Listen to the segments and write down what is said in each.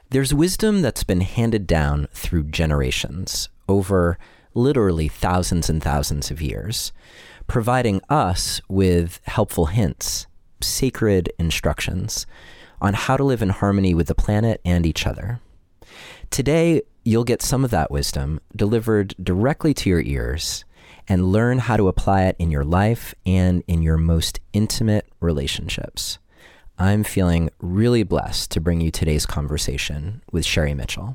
There's wisdom that's been handed down through generations, over literally thousands and thousands of years, providing us with helpful hints, sacred instructions on how to live in harmony with the planet and each other. Today, you'll get some of that wisdom delivered directly to your ears and learn how to apply it in your life and in your most intimate relationships. I'm feeling really blessed to bring you today's conversation with Sherry Mitchell.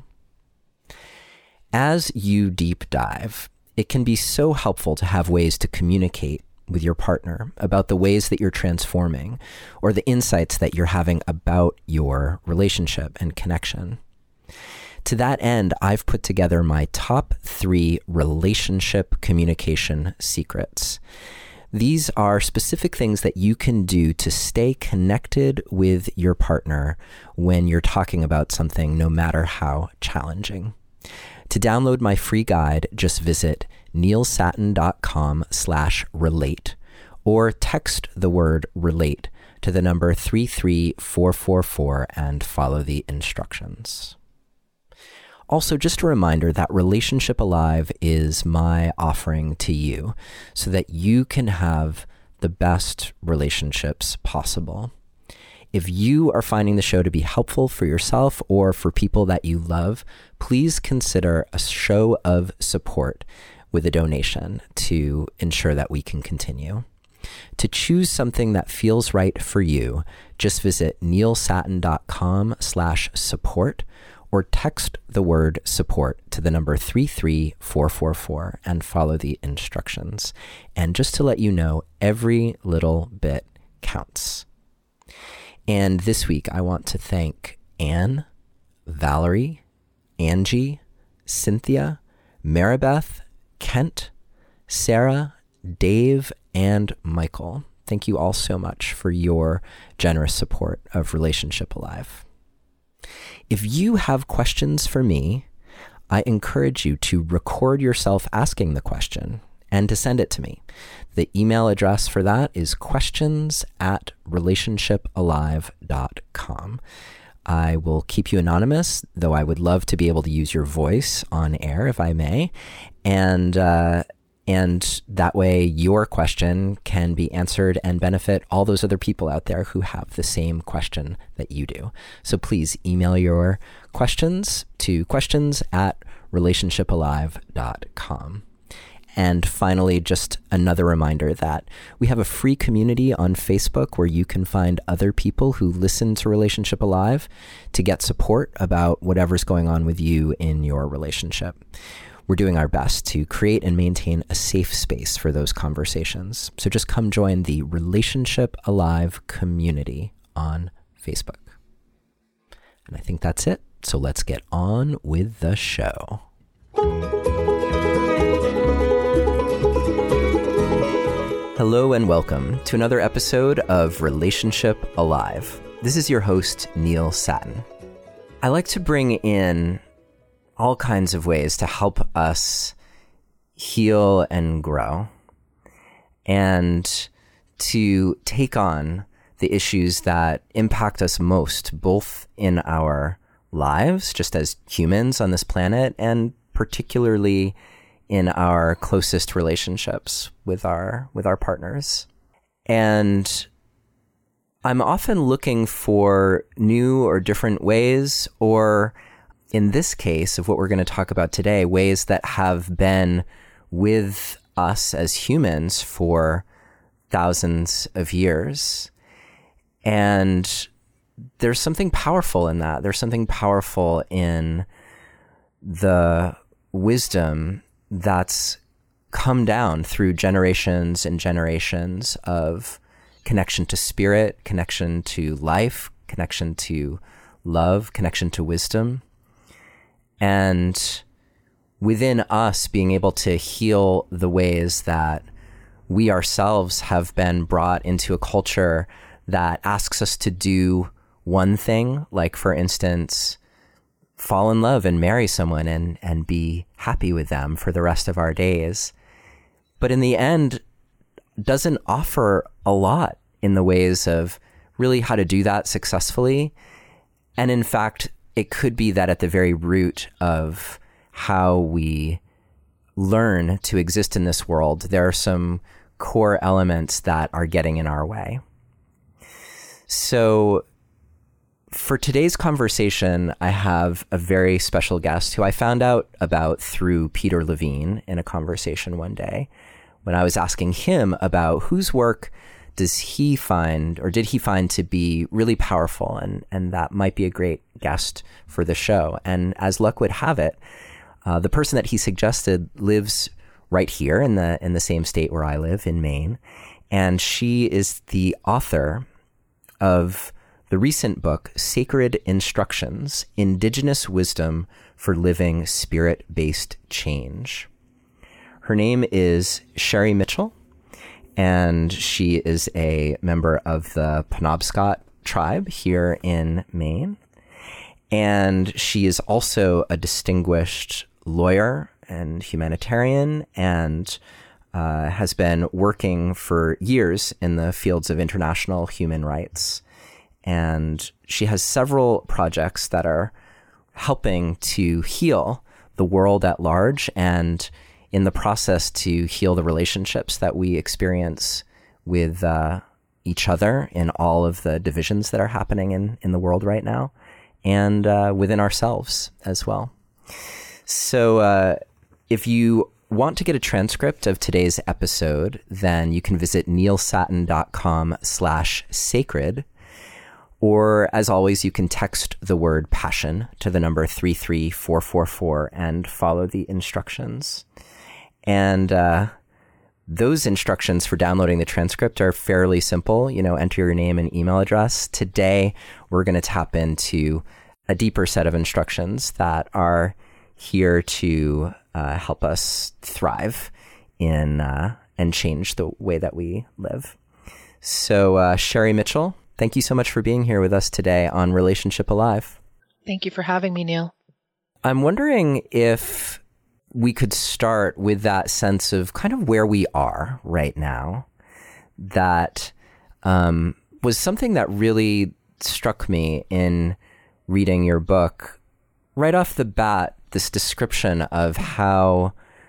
As you deep dive, it can be so helpful to have ways to communicate with your partner about the ways that you're transforming or the insights that you're having about your relationship and connection. To that end, I've put together my top 3 relationship communication secrets. These are specific things that you can do to stay connected with your partner when you're talking about something, no matter how challenging. To download my free guide, just visit neilsattin.com/relate or text the word relate to the number 33444 and follow the instructions. Also, just a reminder that Relationship Alive is my offering to you so that you can have the best relationships possible. If you are finding the show to be helpful for yourself or for people that you love, please consider a show of support with a donation to ensure that we can continue. To choose something that feels right for you, just visit neilsattin.com/support or text the word support to the number 33444 and follow the instructions. And just to let you know, every little bit counts. And this week, I want to thank Anne, Valerie, Angie, Cynthia, Maribeth, Kent, Sarah, Dave, and Michael. Thank you all so much for your generous support of Relationship Alive. If you have questions for me, I encourage you to record yourself asking the question and to send it to me. The email address for that is questions@relationshipalive.com. I will keep you anonymous, though I would love to be able to use your voice on air if I may. And that way your question can be answered and benefit all those other people out there who have the same question that you do. So please email your questions to questions@relationshipalive.com. And finally, just another reminder that we have a free community on Facebook where you can find other people who listen to Relationship Alive to get support about whatever's going on with you in your relationship. We're doing our best to create and maintain a safe space for those conversations. So just come join the Relationship Alive community on Facebook. And I think that's it. So let's get on with the show. Hello and welcome to another episode of Relationship Alive. This is your host, Neil Sattin. I like to bring in all kinds of ways to help us heal and grow and to take on the issues that impact us most, both in our lives, just as humans on this planet, and particularly in our closest relationships with our partners. And I'm often looking for new or different ways, or in this case of what we're going to talk about today, ways that have been with us as humans for thousands of years. And there's something powerful in that. There's something powerful in the wisdom that's come down through generations and generations of connection to spirit, connection to life, connection to love, connection to wisdom. And within us being able to heal the ways that we ourselves have been brought into a culture that asks us to do one thing, like for instance, fall in love and marry someone and be happy with them for the rest of our days. But in the end, doesn't offer a lot in the ways of really how to do that successfully. And in fact, it could be that at the very root of how we learn to exist in this world, there are some core elements that are getting in our way. So for today's conversation, I have a very special guest who I found out about through Peter Levine in a conversation one day when I was asking him about whose work does he find, or did he find, to be really powerful and that might be a great guest for the show. And as luck would have it, the person that he suggested lives right here in the same state where I live, in Maine. And she is the author of the recent book, Sacred Instructions: Indigenous Wisdom for Living Spirit-Based Change. Her name is Sherry Mitchell, and she is a member of the Penobscot tribe here in Maine. And she is also a distinguished lawyer and humanitarian, and has been working for years in the fields of international human rights. And she has several projects that are helping to heal the world at large, and in the process to heal the relationships that we experience with each other in all of the divisions that are happening in the world right now, and within ourselves as well. So if you want to get a transcript of today's episode, then you can visit neilsattin.com/sacred. Or, as always, you can text the word passion to the number 33444 and follow the instructions. And those instructions for downloading the transcript are fairly simple. Enter your name and email address. Today, we're going to tap into a deeper set of instructions that are here to help us thrive in and change the way that we live. So, Sherry Mitchell, thank you so much for being here with us today on Relationship Alive. Thank you for having me, Neil. I'm wondering if we could start with that sense of kind of where we are right now. That was something that really struck me in reading your book. Right off the bat, this description of how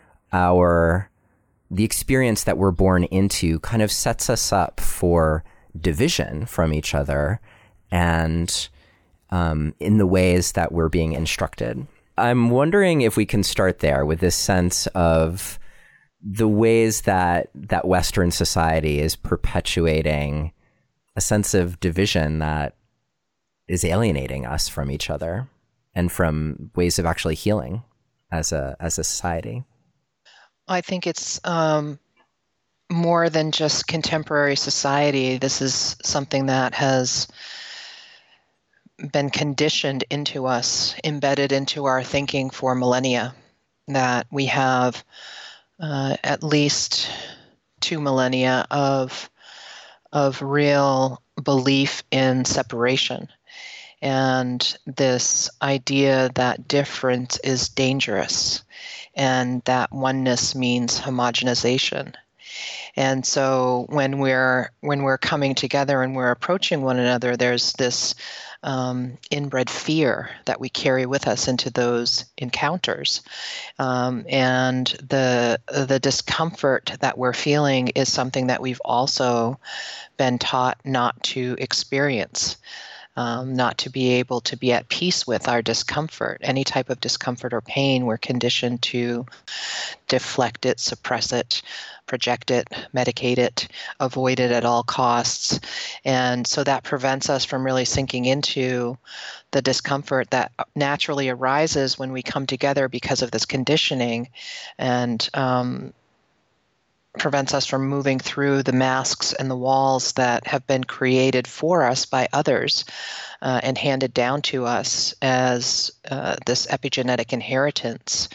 the experience that we're born into kind of sets us up for division from each other, and in the ways that we're being instructed. I'm wondering if we can start there with this sense of the ways that Western society is perpetuating a sense of division that is alienating us from each other and from ways of actually healing as a society. I think it's more than just contemporary society. This is something that has been conditioned into us, embedded into our thinking for millennia, that we have at least 2 millennia of real belief in separation, and this idea that difference is dangerous and that oneness means homogenization. And so when we're coming together and we're approaching one another, there's this inbred fear that we carry with us into those encounters, and the discomfort that we're feeling is something that we've also been taught not to experience. Not to be able to be at peace with our discomfort. Any type of discomfort or pain, we're conditioned to deflect it, suppress it, project it, medicate it, avoid it at all costs. And so that prevents us from really sinking into the discomfort that naturally arises when we come together because of this conditioning, and prevents us from moving through the masks and the walls that have been created for us by others and handed down to us as this epigenetic inheritance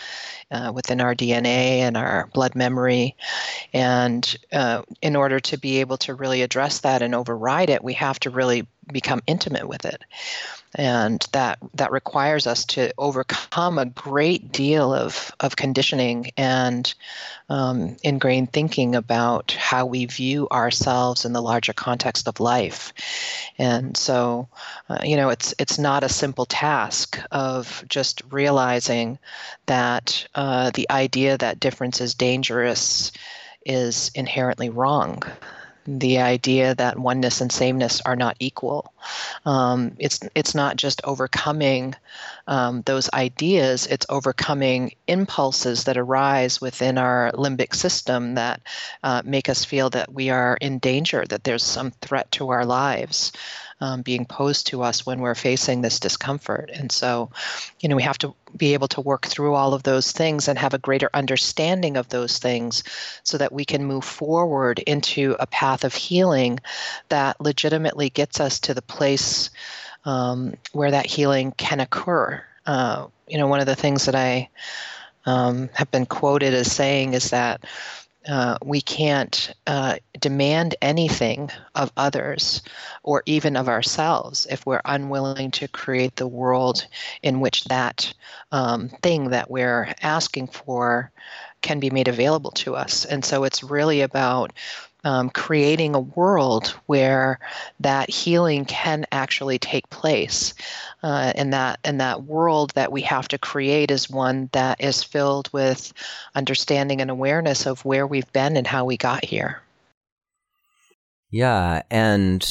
within our DNA and our blood memory. And in order to be able to really address that and override it, we have to really become intimate with it. And that requires us to overcome a great deal of conditioning and ingrained thinking about how we view ourselves in the larger context of life. And so, it's not a simple task of just realizing that the idea that difference is dangerous is inherently wrong. The idea that oneness and sameness are not equal. It's not just overcoming those ideas, it's overcoming impulses that arise within our limbic system that make us feel that we are in danger, that there's some threat to our lives being posed to us when we're facing this discomfort. And so, we have to be able to work through all of those things and have a greater understanding of those things so that we can move forward into a path of healing that legitimately gets us to the place where that healing can occur. One of the things that I have been quoted as saying is that we can't demand anything of others or even of ourselves if we're unwilling to create the world in which that thing that we're asking for can be made available to us. And so it's really about creating a world where that healing can actually take place. And that world that we have to create is one that is filled with understanding and awareness of where we've been and how we got here. Yeah, and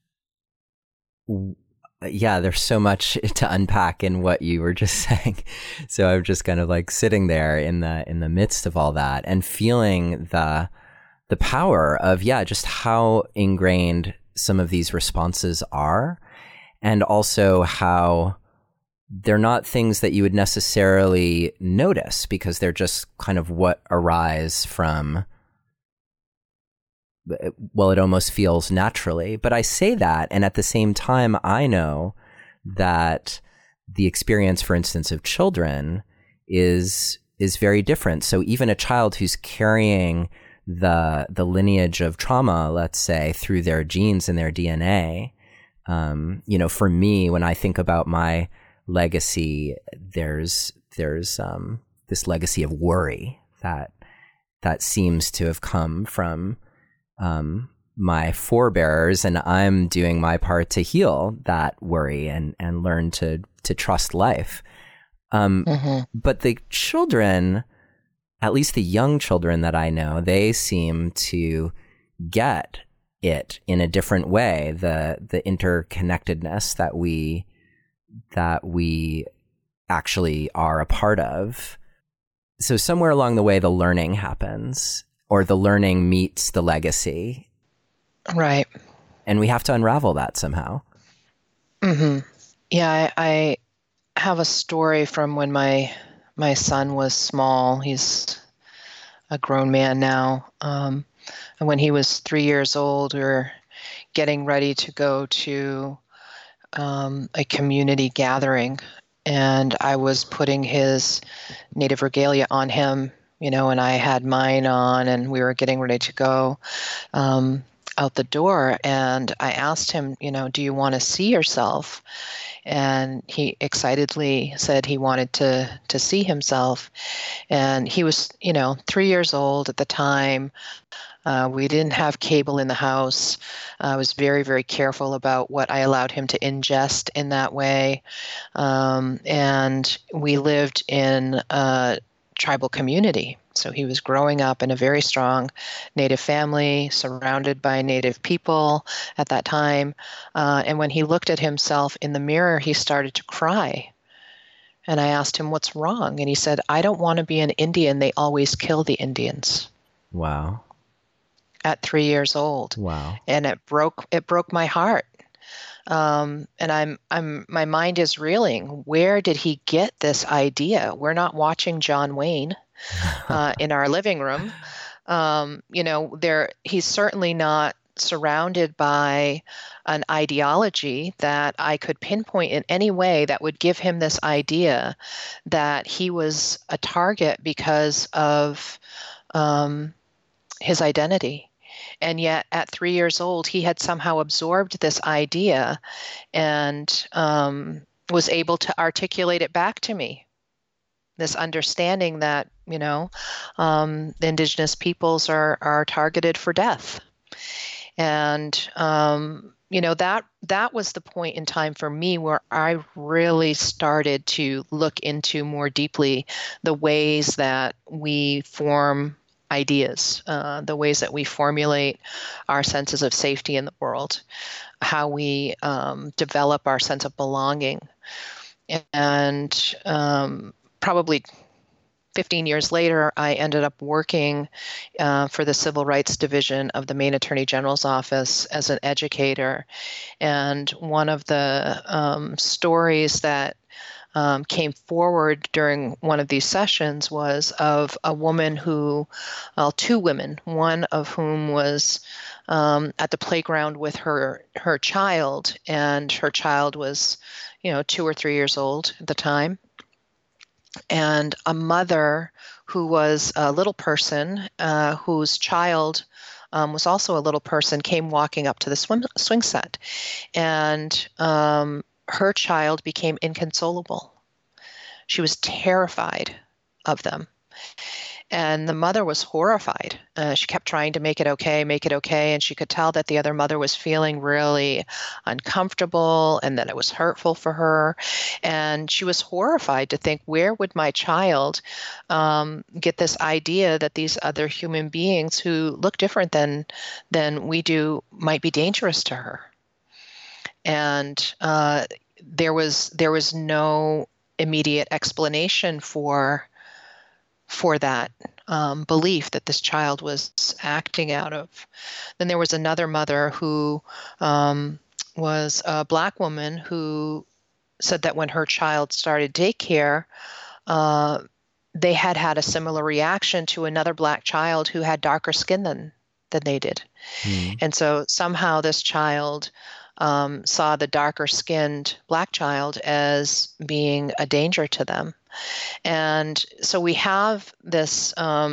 there's so much to unpack in what you were just saying. So I'm just kind of like sitting there in the midst of all that and feeling the power of, just how ingrained some of these responses are, and also how they're not things that you would necessarily notice because they're just kind of what arise from, well, it almost feels naturally. But I say that, and at the same time, I know that the experience, for instance, of children is very different. So even a child who's carrying the lineage of trauma, let's say, through their genes and their DNA, for me, when I think about my legacy, there's this legacy of worry that seems to have come from my forebearers, and I'm doing my part to heal that worry and learn to trust life. But the children, at least the young children that I know, they seem to get it in a different way, the interconnectedness that we actually are a part of. So somewhere along the way, the learning happens, or the learning meets the legacy. Right. And we have to unravel that somehow. Mm-hmm. Yeah, I have a story from when my son was small. He's a grown man now. And when he was 3 years old, we were getting ready to go to a community gathering, and I was putting his native regalia on him, and I had mine on, and we were getting ready to go out the door. And I asked him, do you want to see yourself? And he excitedly said he wanted to see himself. And he was, 3 years old at the time. We didn't have cable in the house. I was very, very careful about what I allowed him to ingest in that way. And we lived in a tribal community. So he was growing up in a very strong Native family, surrounded by Native people at that time. And when he looked at himself in the mirror, he started to cry. And I asked him, what's wrong? And he said, I don't want to be an Indian. They always kill the Indians. Wow. At 3 years old. Wow. And it broke my heart. And my mind is reeling. Where did he get this idea? We're not watching John Wayne in our living room. He's certainly not surrounded by an ideology that I could pinpoint in any way that would give him this idea that he was a target because of his identity. And yet, at 3 years old, he had somehow absorbed this idea and was able to articulate it back to me. This understanding that, the indigenous peoples are targeted for death. And, that was the point in time for me where I really started to look into more deeply the ways that we form ideas, the ways that we formulate our senses of safety in the world, how we develop our sense of belonging. And probably 15 years later, I ended up working for the Civil Rights Division of the Maine Attorney General's Office as an educator. And one of the stories that came forward during one of these sessions was of a woman two women, one of whom was at the playground with her child, and her child was, 2 or 3 years old at the time. And a mother who was a little person, whose child was also a little person, came walking up to the swing set. And her child became inconsolable. She was terrified of them. And the mother was horrified. She kept trying to make it okay. And she could tell that the other mother was feeling really uncomfortable and that it was hurtful for her. And she was horrified to think, where would my child get this idea that these other human beings who look different than we do might be dangerous to her? And there was no immediate explanation for that belief that this child was acting out of. Then there was another mother who was a Black woman who said that when her child started daycare, they had a similar reaction to another Black child who had darker skin than they did. And so somehow this child saw the darker-skinned Black child as being a danger to them. And so we have this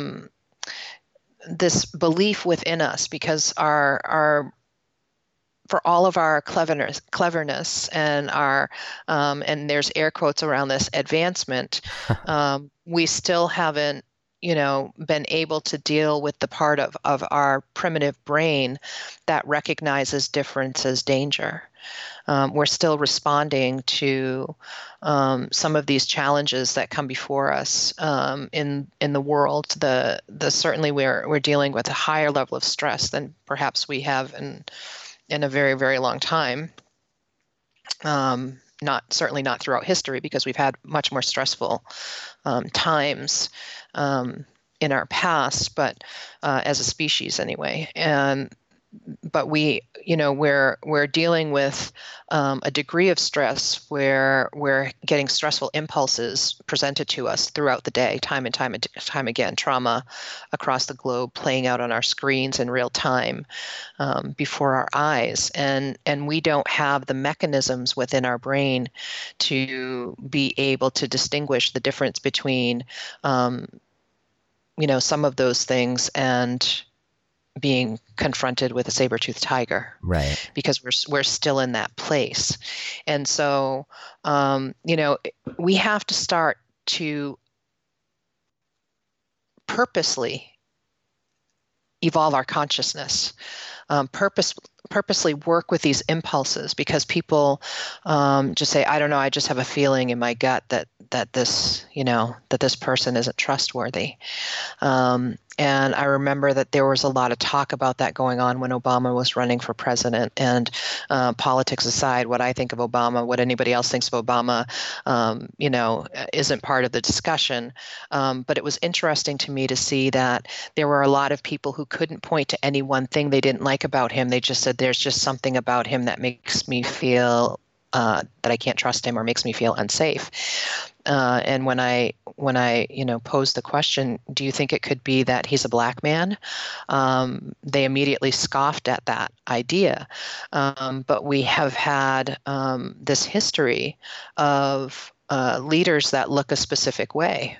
this belief within us, because our for all of our cleverness and our and there's air quotes around this advancement, we still haven't been able to deal with the part of our primitive brain that recognizes difference as danger. We're still responding to some of these challenges that come before us in the world. Certainly we're dealing with a higher level of stress than perhaps we have in a very, very long time. Certainly not throughout history, because we've had much more stressful times in our past, but as a species anyway. But we're dealing with a degree of stress where we're getting stressful impulses presented to us throughout the day, time and time again, trauma across the globe playing out on our screens in real time before our eyes. And we don't have the mechanisms within our brain to be able to distinguish the difference between, some of those things and being confronted with a saber-toothed tiger, right? Because we're still in that place. And so, we have to start to purposely evolve our consciousness, purposely work with these impulses, because people just say, I don't know, I just have a feeling in my gut that this person isn't trustworthy. And I remember that there was a lot of talk about that going on when Obama was running for president. And politics aside, what I think of Obama, what anybody else thinks of Obama, isn't part of the discussion. But it was interesting to me to see that there were a lot of people who couldn't point to any one thing they didn't like about him. They just said, there's just something about him that makes me feel that I can't trust him or makes me feel unsafe. And when I pose the question, do you think it could be that he's a black man? They immediately scoffed at that idea. But we have had this history of leaders that look a specific way.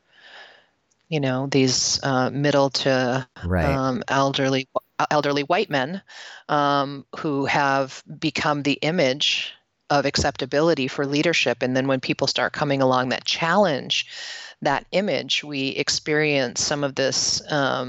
These middle to Right. elderly white men who have become the image of acceptability for leadership. And then when people start coming along that challenge that image, we experience some of this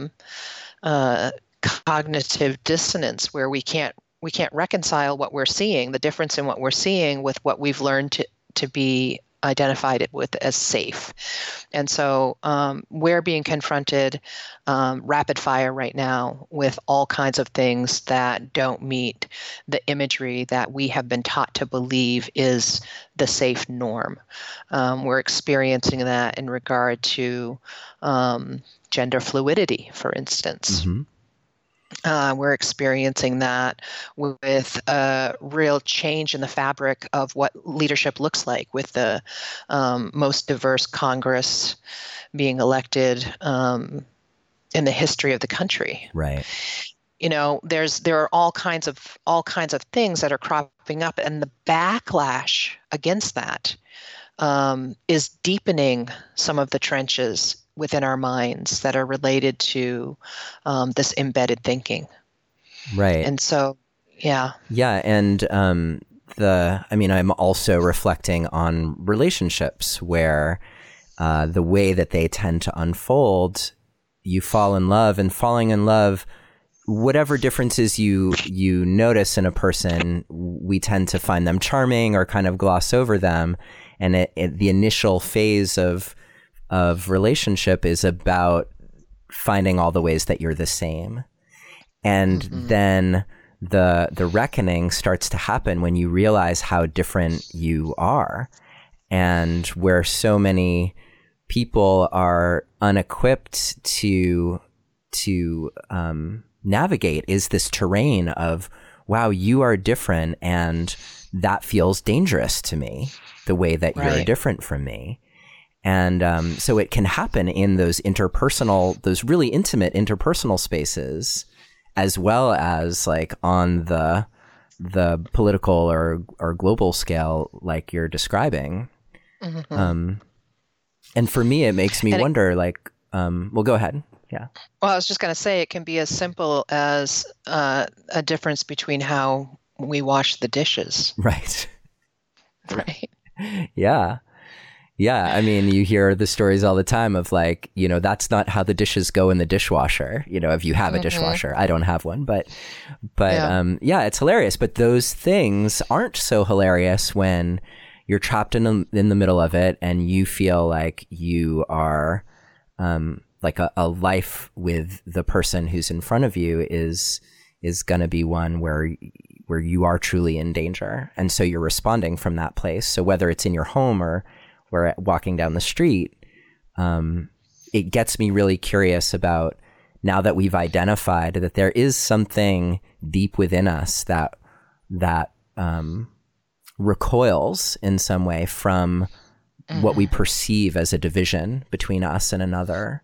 cognitive dissonance where we can't reconcile what we're seeing, the difference in what we're seeing with what we've learned to be identified with as safe. And so we're being confronted rapid fire right now with all kinds of things that don't meet the imagery that we have been taught to believe is the safe norm. We're experiencing that in regard to gender fluidity, for instance. Mm-hmm. We're experiencing that with a real change in the fabric of what leadership looks like, with the most diverse Congress being elected in the history of the country. Right. There are all kinds of things that are cropping up, and the backlash against that is deepening some of the trenches within our minds that are related to this embedded thinking. Right. And so, yeah. Yeah. And I'm also reflecting on relationships where the way that they tend to unfold, you fall in love, and falling in love, whatever differences you notice in a person, we tend to find them charming or kind of gloss over them. And the initial phase of relationship is about finding all the ways that you're the same. And then the reckoning starts to happen when you realize how different you are, and where so many people are unequipped to navigate is this terrain of, wow, you are different, and that feels dangerous to me, the way that you're different from me. And so it can happen in those really intimate interpersonal spaces, as well as like on the political or global scale, like you're describing. Mm-hmm. And for me, it makes me wonder, well, go ahead. Yeah. Well, I was just going to say, it can be as simple as a difference between how we wash the dishes. Right. Right. Yeah. Yeah. I mean, you hear the stories all the time of like, that's not how the dishes go in the dishwasher. If you have a dishwasher, I don't have one, but yeah, it's hilarious. But those things aren't so hilarious when you're trapped in the middle of it, and you feel like you are, like a life with the person who's in front of you is going to be one where you are truly in danger. And so you're responding from that place. So whether it's in your home or walking down the street, it gets me really curious about, now that we've identified that there is something deep within us that recoils in some way from what we perceive as a division between us and another.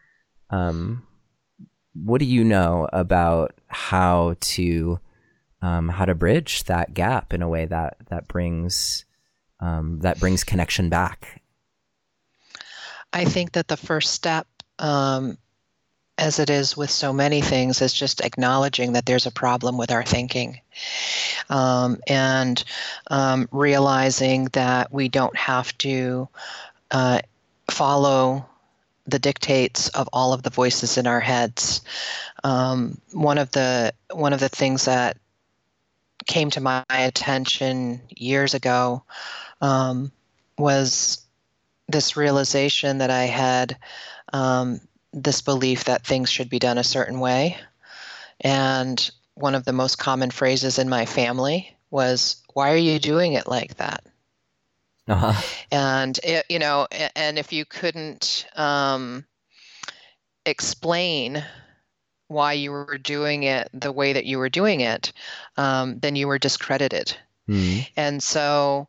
What do you know about how to bridge that gap in a way that brings connection back? I think that the first step, as it is with so many things, is just acknowledging that there's a problem with our thinking, and realizing that we don't have to follow the dictates of all of the voices in our heads. One of the things that came to my attention years ago was this realization that I had, this belief that things should be done a certain way. And one of the most common phrases in my family was, "Why are you doing it like that?" Uh-huh. And and if you couldn't explain why you were doing it the way that you were doing it, then you were discredited. Mm. And so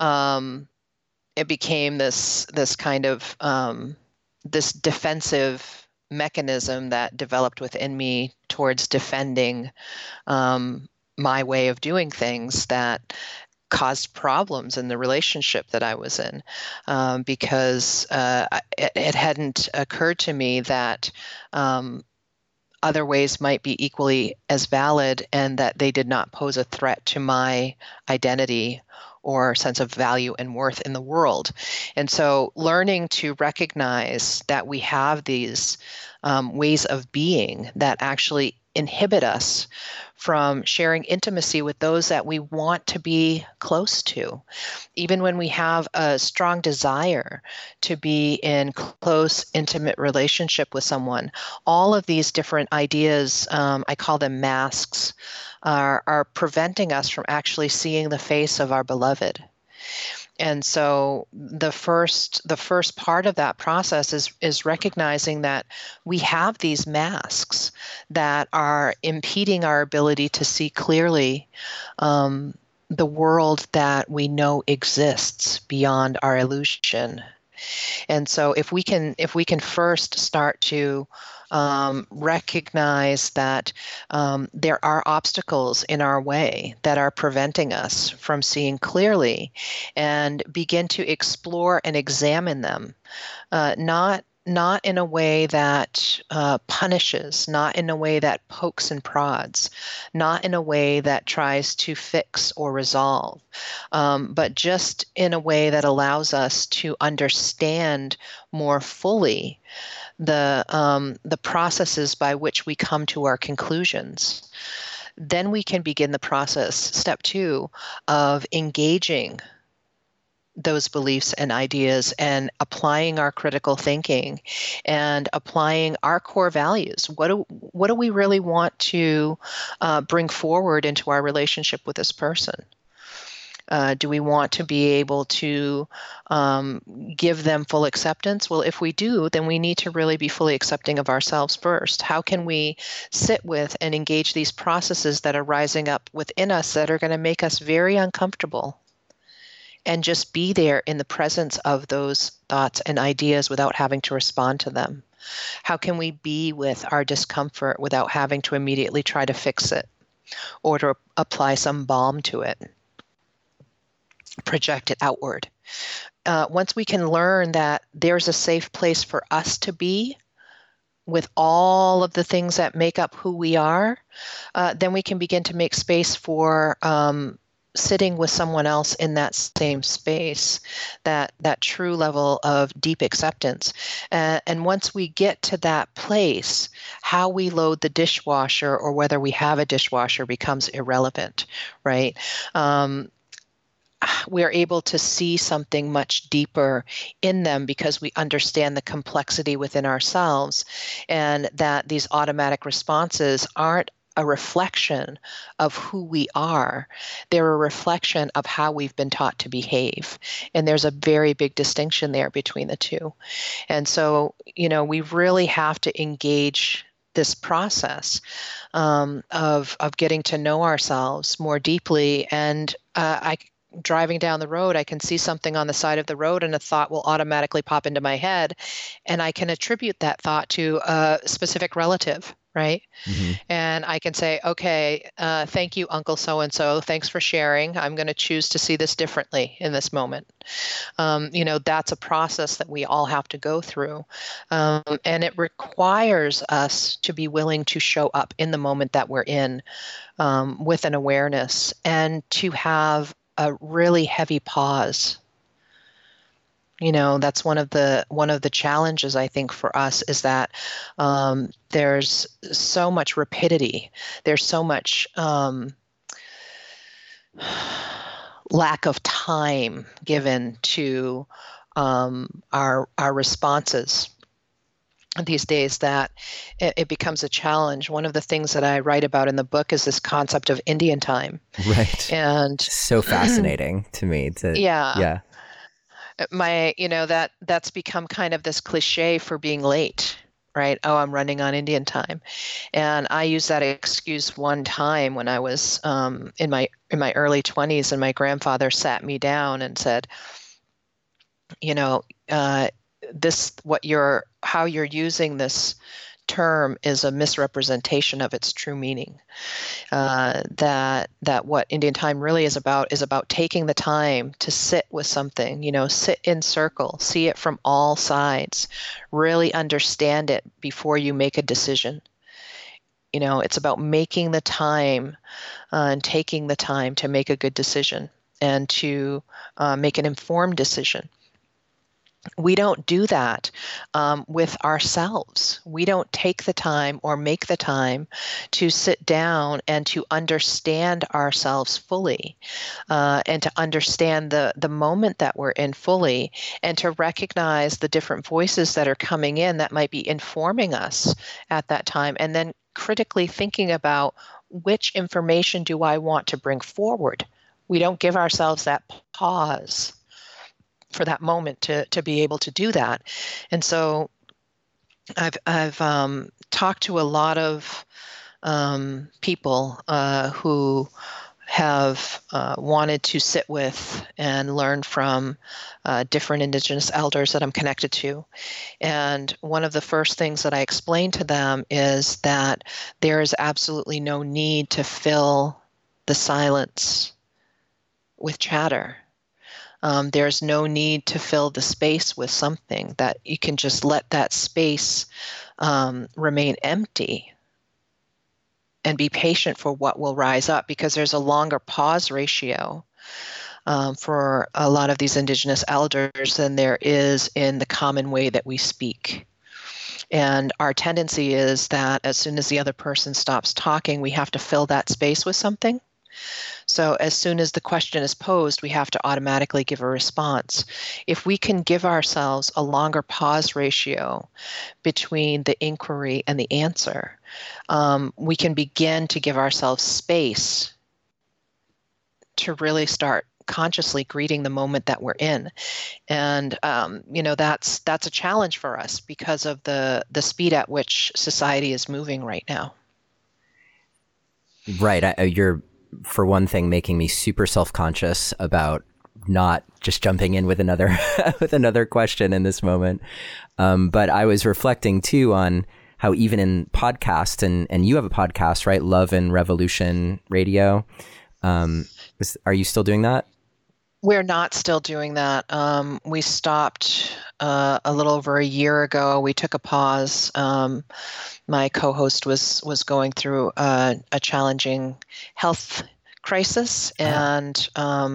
it became this kind of this defensive mechanism that developed within me towards defending my way of doing things that caused problems in the relationship that I was in, because it hadn't occurred to me that other ways might be equally as valid and that they did not pose a threat to my identity or sense of value and worth in the world. And so learning to recognize that we have these ways of being that actually inhibit us from sharing intimacy with those that we want to be close to. Even when we have a strong desire to be in close, intimate relationship with someone, all of these different ideas, I call them masks, are preventing us from actually seeing the face of our beloved. And so the first part of that process is recognizing that we have these masks that are impeding our ability to see clearly the world that we know exists beyond our illusion. And so if we can first start to recognize that there are obstacles in our way that are preventing us from seeing clearly, and begin to explore and examine them, not in a way that punishes, not in a way that pokes and prods, not in a way that tries to fix or resolve, but just in a way that allows us to understand more fully the processes by which we come to our conclusions. Then we can begin the process, step 2, of engaging those beliefs and ideas and applying our critical thinking and applying our core values. What do we really want to bring forward into our relationship with this person? Do we want to be able to give them full acceptance? Well, if we do, then we need to really be fully accepting of ourselves first. How can we sit with and engage these processes that are rising up within us that are going to make us very uncomfortable, and just be there in the presence of those thoughts and ideas without having to respond to them? How can we be with our discomfort without having to immediately try to fix it or to apply some balm to it, project it outward? Once we can learn that there's a safe place for us to be with all of the things that make up who we are, then we can begin to make space for sitting with someone else in that same space, that true level of deep acceptance. And once we get to that place, how we load the dishwasher or whether we have a dishwasher becomes irrelevant, right? We're able to see something much deeper in them because we understand the complexity within ourselves, and that these automatic responses aren't a reflection of who we are. They're a reflection of how we've been taught to behave. And there's a very big distinction there between the two. And so, we really have to engage this process of getting to know ourselves more deeply. And driving down the road, I can see something on the side of the road and a thought will automatically pop into my head, and I can attribute that thought to a specific relative, right? Mm-hmm. And I can say, okay, thank you, Uncle so-and-so. Thanks for sharing. I'm going to choose to see this differently in this moment. That's a process that we all have to go through. And it requires us to be willing to show up in the moment that we're in with an awareness, and to have a really heavy pause. That's one of the challenges, I think, for us, is that there's so much rapidity. There's so much lack of time given to our responses these days, that it becomes a challenge. One of the things that I write about in the book is this concept of Indian time. Right. And so fascinating to me. Yeah. That's become kind of this cliche for being late, right? Oh, I'm running on Indian time. And I used that excuse one time when I was in my early 20s, and my grandfather sat me down and said, you know, how you're using this term is a misrepresentation of its true meaning. That what Indian time really is about taking the time to sit with something, sit in circle, see it from all sides, really understand it before you make a decision. It's about making the time and taking the time to make a good decision and to make an informed decision. We don't do that with ourselves. We don't take the time or make the time to sit down and to understand ourselves fully, and to understand the moment that we're in fully, and to recognize the different voices that are coming in that might be informing us at that time, and then critically thinking about which information do I want to bring forward. We don't give ourselves that pause for that moment to be able to do that. And so I've talked to a lot of people who have wanted to sit with and learn from different Indigenous elders that I'm connected to. And one of the first things that I explain to them is that there is absolutely no need to fill the silence with chatter. There's no need to fill the space with something, that you can just let that space remain empty and be patient for what will rise up, because there's a longer pause ratio for a lot of these Indigenous elders than there is in the common way that we speak. And our tendency is that as soon as the other person stops talking, we have to fill that space with something. So as soon as the question is posed, we have to automatically give a response. If we can give ourselves a longer pause ratio between the inquiry and the answer, we can begin to give ourselves space to really start consciously greeting the moment that we're in. And that's a challenge for us because of the speed at which society is moving right now. Right. You're, for one thing, making me super self-conscious about not just jumping in with another with another question in this moment. But I was reflecting too on how even in podcasts, and you have a podcast, right? Love and Revolution Radio. Are you still doing that? We're not still doing that. We stopped a little over a year ago. We took a pause. My co-host was going through a challenging health crisis, and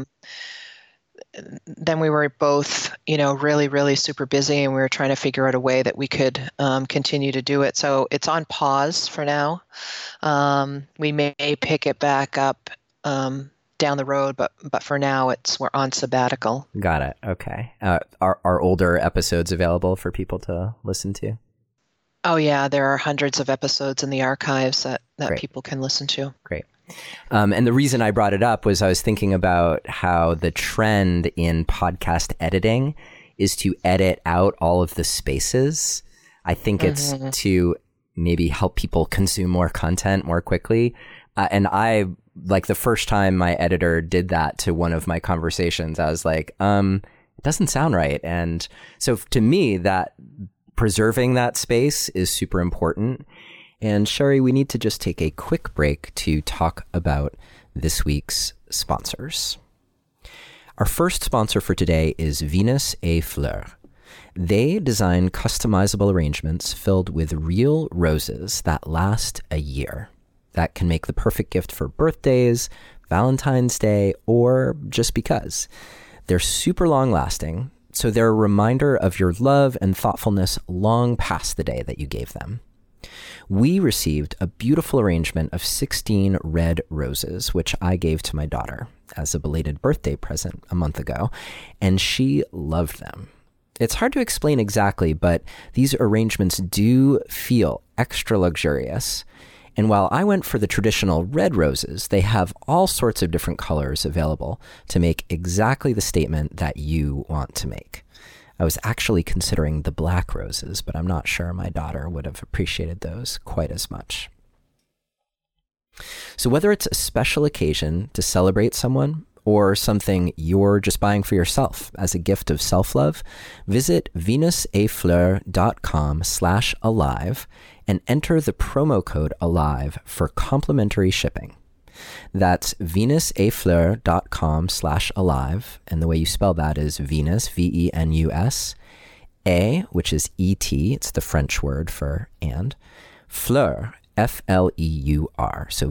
then we were both, really, really super busy, and we were trying to figure out a way that we could continue to do it. So it's on pause for now. We may pick it back up down the road, but for now we're on sabbatical. Got it. Okay. Are older episodes available for people to listen to? Oh yeah, there are hundreds of episodes in the archives that people can listen to. Great. And the reason I brought it up was I was thinking about how the trend in podcast editing is to edit out all of the spaces. I think it's to maybe help people consume more content more quickly. And I, like, the first time my editor did that to one of my conversations, I was like, it doesn't sound right. And so to me, that preserving that space is super important. And Sherry, we need to just take a quick break to talk about this week's sponsors. Our first sponsor for today is Venus et Fleurs. They design customizable arrangements filled with real roses that last a year. That can make the perfect gift for birthdays, Valentine's Day, or just because. They're super long lasting, so they're a reminder of your love and thoughtfulness long past the day that you gave them. We received a beautiful arrangement of 16 red roses, which I gave to my daughter as a belated birthday present a month ago, and she loved them. It's hard to explain exactly, but these arrangements do feel extra luxurious. And while I went for the traditional red roses, they have all sorts of different colors available to make exactly the statement that you want to make. I was actually considering the black roses, but I'm not sure my daughter would have appreciated those quite as much. So whether it's a special occasion to celebrate someone or something you're just buying for yourself as a gift of self-love, visit venusafleur.com/alive and enter the promo code ALIVE for complimentary shipping. That's venusafleur.com/alive, and the way you spell that is Venus, Venus, A, which is E-T, it's the French word for and, fleur, Fleur. So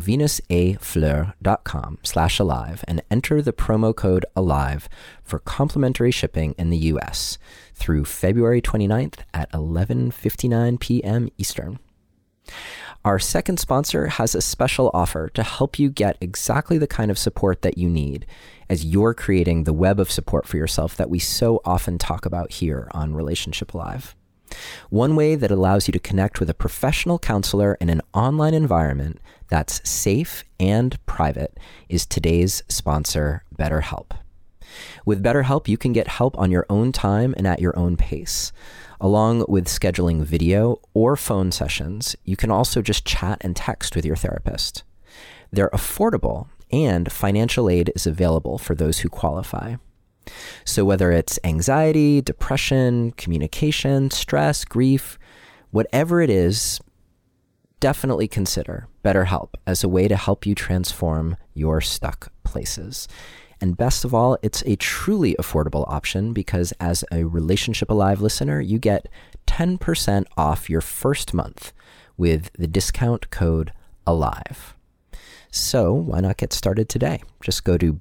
venusafleur.com/alive and enter the promo code ALIVE for complimentary shipping in the US through February 29th at 11:59 p.m. Eastern. Our second sponsor has a special offer to help you get exactly the kind of support that you need as you're creating the web of support for yourself that we so often talk about here on Relationship Alive. One way that allows you to connect with a professional counselor in an online environment that's safe and private is today's sponsor, BetterHelp. With BetterHelp, you can get help on your own time and at your own pace. Along with scheduling video or phone sessions, you can also just chat and text with your therapist. They're affordable, and financial aid is available for those who qualify. So whether it's anxiety, depression, communication, stress, grief, whatever it is, definitely consider BetterHelp as a way to help you transform your stuck places. And best of all, it's a truly affordable option because as a Relationship Alive listener, you get 10% off your first month with the discount code ALIVE. So why not get started today? Just go to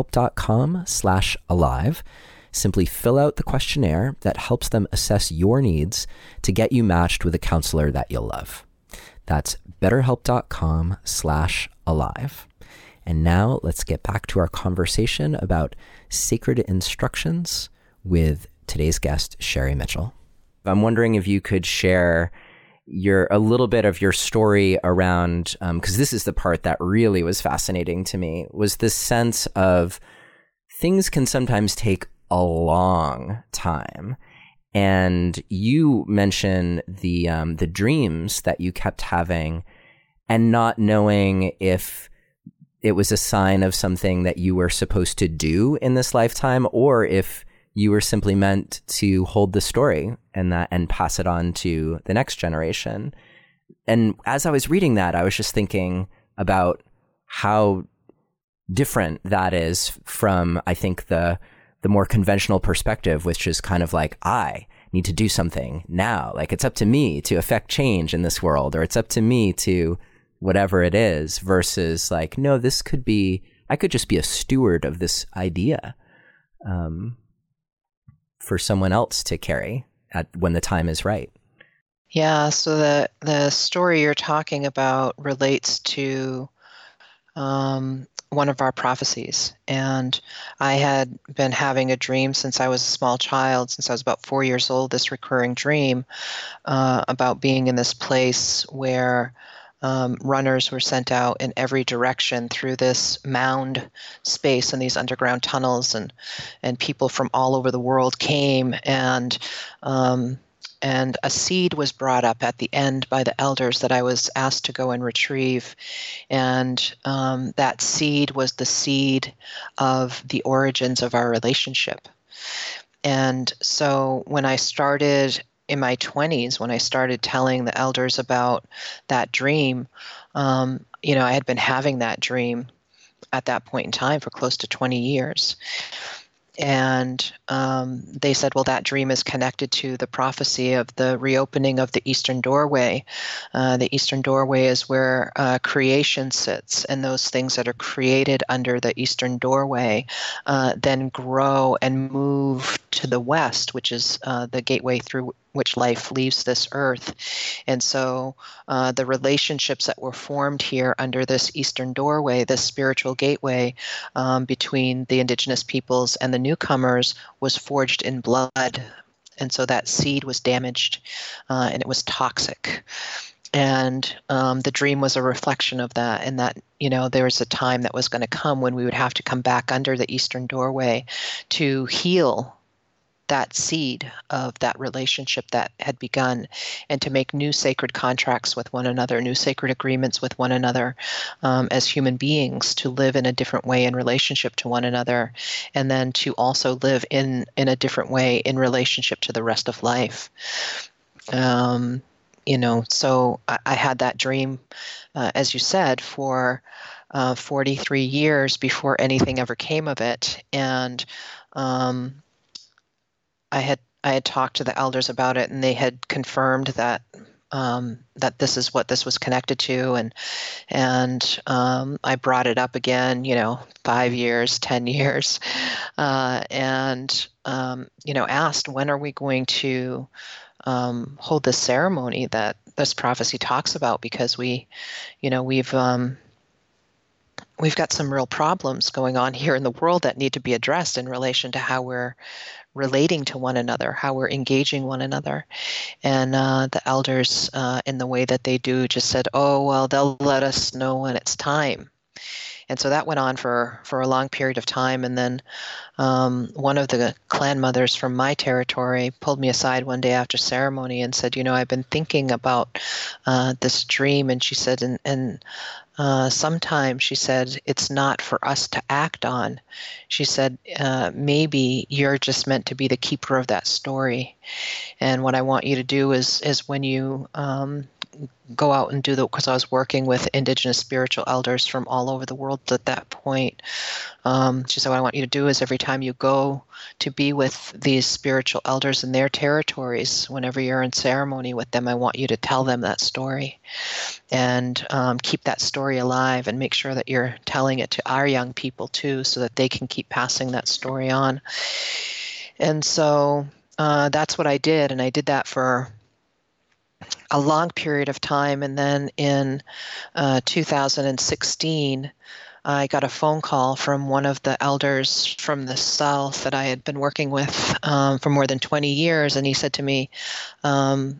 betterhelp.com/alive. Simply fill out the questionnaire that helps them assess your needs to get you matched with a counselor that you'll love. That's betterhelp.com/alive. And now let's get back to our conversation about sacred instructions with today's guest, Sherry Mitchell. I'm wondering if you could share a little bit of your story around, because this is the part that really was fascinating to me, was this sense of things can sometimes take a long time. And you mention the dreams that you kept having and not knowing if it was a sign of something that you were supposed to do in this lifetime, or if you were simply meant to hold the story and pass it on to the next generation. And as I was reading that, I was just thinking about how different that is from, I think, the more conventional perspective, which is kind of like, I need to do something now. Like, it's up to me to affect change in this world, or it's up to me to whatever it is, versus like, no, I could just be a steward of this idea. For someone else to carry when the time is right. Yeah, so the story you're talking about relates to one of our prophecies. And I had been having a dream since I was a small child, since I was about 4 years old, this recurring dream about being in this place where runners were sent out in every direction through this mound space and these underground tunnels, and people from all over the world came, and a seed was brought up at the end by the elders that I was asked to go and retrieve, and that seed was the seed of the origins of our relationship. And so when I started in my 20s, when I started telling the elders about that dream, I had been having that dream at that point in time for close to 20 years. And they said, well, that dream is connected to the prophecy of the reopening of the Eastern Doorway. The Eastern Doorway is where creation sits, and those things that are created under the Eastern Doorway then grow and move to the West, which is the gateway through which life leaves this earth. And so the relationships that were formed here under this Eastern Doorway, this spiritual gateway between the indigenous peoples and the newcomers, was forged in blood. And so that seed was damaged and it was toxic. And the dream was a reflection of that, and that, there was a time that was going to come when we would have to come back under the Eastern Doorway to heal that seed of that relationship that had begun, and to make new sacred contracts with one another, new sacred agreements with one another, as human beings, to live in a different way in relationship to one another, and then to also live in a different way in relationship to the rest of life. So I had that dream, as you said, for 43 years before anything ever came of it. And I had talked to the elders about it, and they had confirmed that that this is what this was connected to, and I brought it up again, 5 years, 10 years, and asked, when are we going to hold this ceremony that this prophecy talks about? Because we've got some real problems going on here in the world that need to be addressed in relation to how we're relating to one another, how we're engaging one another. And the elders, in the way that they do, just said, oh, well, they'll let us know when it's time. And so that went on for a long period of time. And then one of the clan mothers from my territory pulled me aside one day after ceremony and said, I've been thinking about this dream. And she said, and sometimes, she said, it's not for us to act on. She said, maybe you're just meant to be the keeper of that story. And what I want you to do is when you go out and do because I was working with Indigenous spiritual elders from all over the world at that point. She said, what I want you to do is every time you go to be with these spiritual elders in their territories, whenever you're in ceremony with them, I want you to tell them that story and keep that story alive, and make sure that you're telling it to our young people too, so that they can keep passing that story on. And so that's what I did. And I did that for a long period of time. And then in 2016, I got a phone call from one of the elders from the South that I had been working with for more than 20 years. And he said to me, that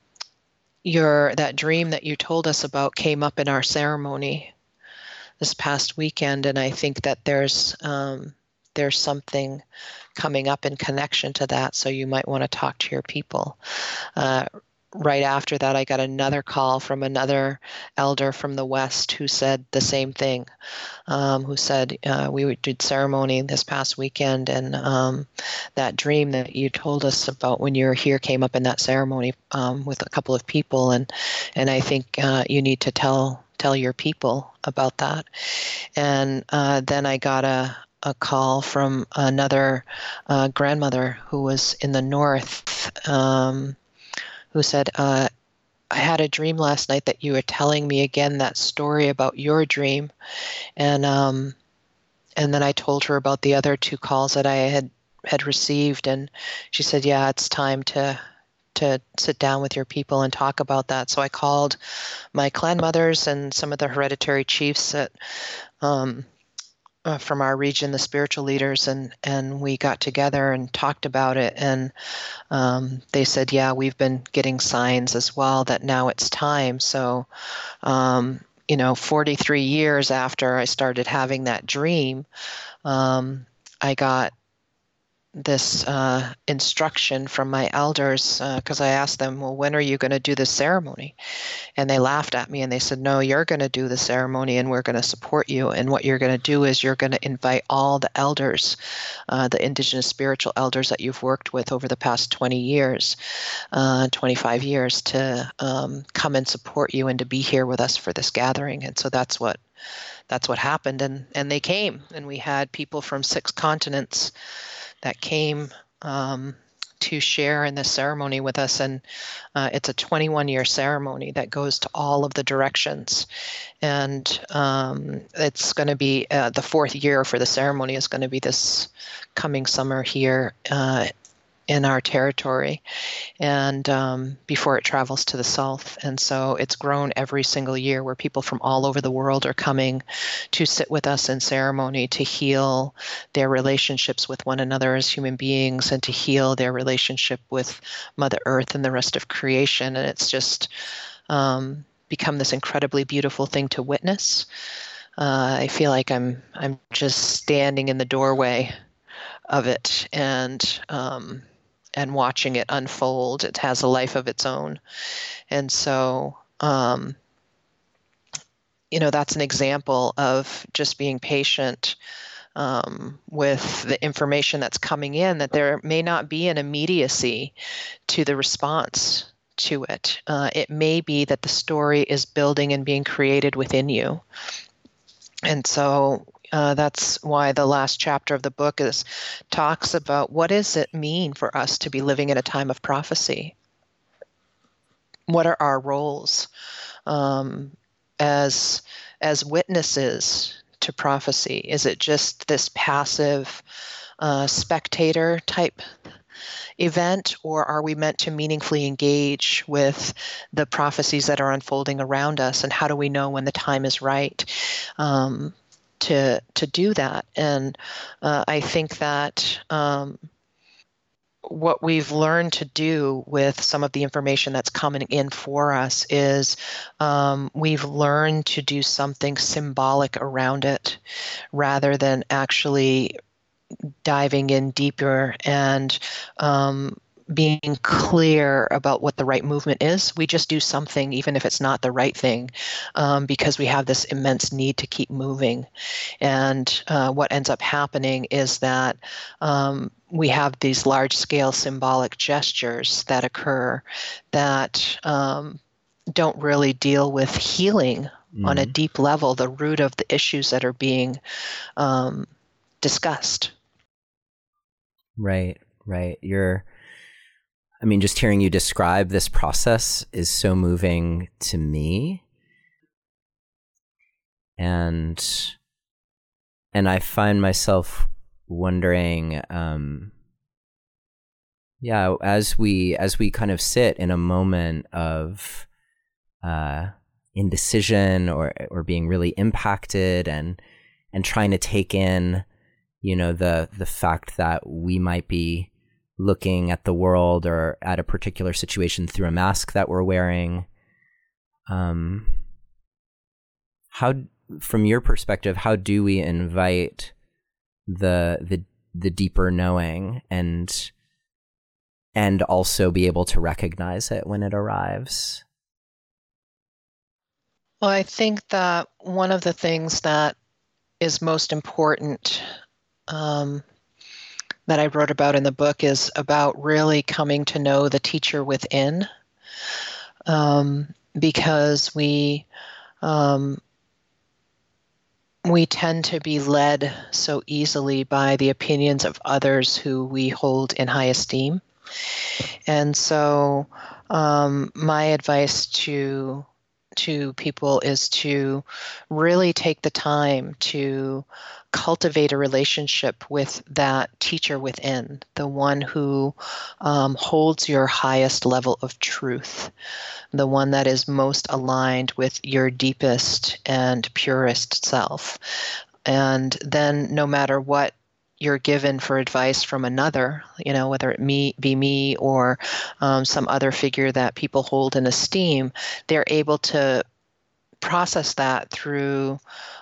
dream that you told us about came up in our ceremony this past weekend. And I think that there's something coming up in connection to that. So you might want to talk to your people. Right after that, I got another call from another elder from the West who said the same thing, who said, we did ceremony this past weekend, and that dream that you told us about when you were here came up in that ceremony with a couple of people, and I think you need to tell your people about that. And then I got a call from another grandmother who was in the North, who said, I had a dream last night that you were telling me again that story about your dream. And then I told her about the other 2 calls that I had received. And she said, yeah, it's time to sit down with your people and talk about that. So I called my clan mothers and some of the hereditary chiefs that from our region, the spiritual leaders, and we got together and talked about it. And they said, yeah, we've been getting signs as well that now it's time. So, 43 years after I started having that dream, I got this instruction from my elders, because I asked them, well, when are you going to do the ceremony? And they laughed at me and they said, no, you're going to do the ceremony and we're going to support you. And what you're going to do is you're going to invite all the elders, the Indigenous spiritual elders that you've worked with over the past 20 years, 25 years, to come and support you and to be here with us for this gathering. And so that's what happened. And they came, and we had people from 6 continents that came to share in this ceremony with us. And it's a 21-year ceremony that goes to all of the directions. And it's going to be the 4th year for the ceremony is going to be this coming summer here in our territory, and before it travels to the South. And so it's grown every single year, where people from all over the world are coming to sit with us in ceremony, to heal their relationships with one another as human beings, and to heal their relationship with Mother Earth and the rest of creation. And it's just become this incredibly beautiful thing to witness. I feel like I'm just standing in the doorway of it, and and watching it unfold. It has a life of its own. And so, that's an example of just being patient with the information that's coming in, that there may not be an immediacy to the response to it. It may be that the story is building and being created within you. And so that's why the last chapter of the book talks about what does it mean for us to be living in a time of prophecy? What are our roles as witnesses to prophecy? Is it just this passive spectator type event, or are we meant to meaningfully engage with the prophecies that are unfolding around us? And how do we know when the time is right to do that? And I think that what we've learned to do with some of the information that's coming in for us is we've learned to do something symbolic around it rather than actually diving in deeper and being clear about what the right movement is. We just do something, even if it's not the right thing, because we have this immense need to keep moving. And what ends up happening is that we have these large-scale symbolic gestures that occur that don't really deal with healing on a deep level, the root of the issues that are being discussed. Right. Just hearing you describe this process is so moving to me. And I find myself wondering, as we kind of sit in a moment of indecision or being really impacted and trying to take in, the fact that we might be looking at the world or at a particular situation through a mask that we're wearing. How, from your perspective, how do we invite the deeper knowing and also be able to recognize it when it arrives? Well, I think that one of the things that is most important that I wrote about in the book is about really coming to know the teacher within, because we tend to be led so easily by the opinions of others who we hold in high esteem. And so my advice to people is to really take the time to cultivate a relationship with that teacher within, the one who holds your highest level of truth, the one that is most aligned with your deepest and purest self. And then no matter what you're given for advice from another, whether it be me or some other figure that people hold in esteem, they're able to process that through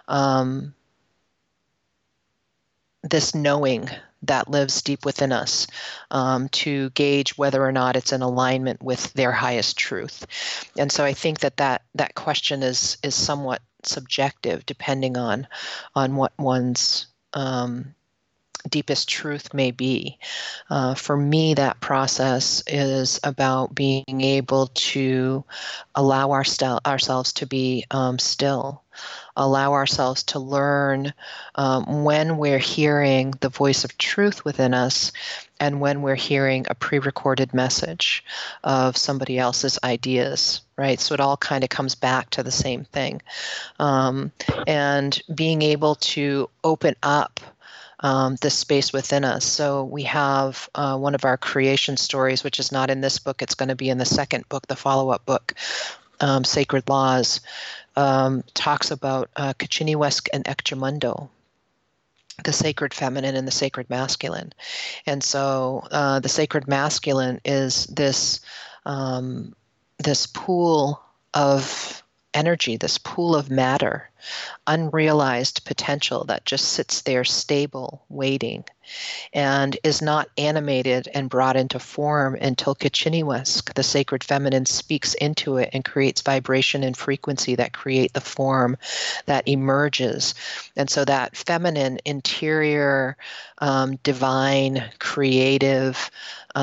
this knowing that lives deep within us, to gauge whether or not it's in alignment with their highest truth. And so I think that question is somewhat subjective, depending on what one's deepest truth may be. For me, that process is about being able to allow ourselves to be still, allow ourselves to learn when we're hearing the voice of truth within us and when we're hearing a pre-recorded message of somebody else's ideas, right? So it all kind of comes back to the same thing. And being able to open up this space within us. So we have one of our creation stories, which is not in this book. It's going to be in the second book, the follow-up book, Sacred Laws, talks about Kachiniwesk and Ekchamundo, the sacred feminine and the sacred masculine. And so the sacred masculine is this pool of energy, this pool of matter, unrealized potential that just sits there stable, waiting, and is not animated and brought into form until Kachiniwask, the sacred feminine, speaks into it and creates vibration and frequency that create the form that emerges. And so that feminine, interior, divine, creative,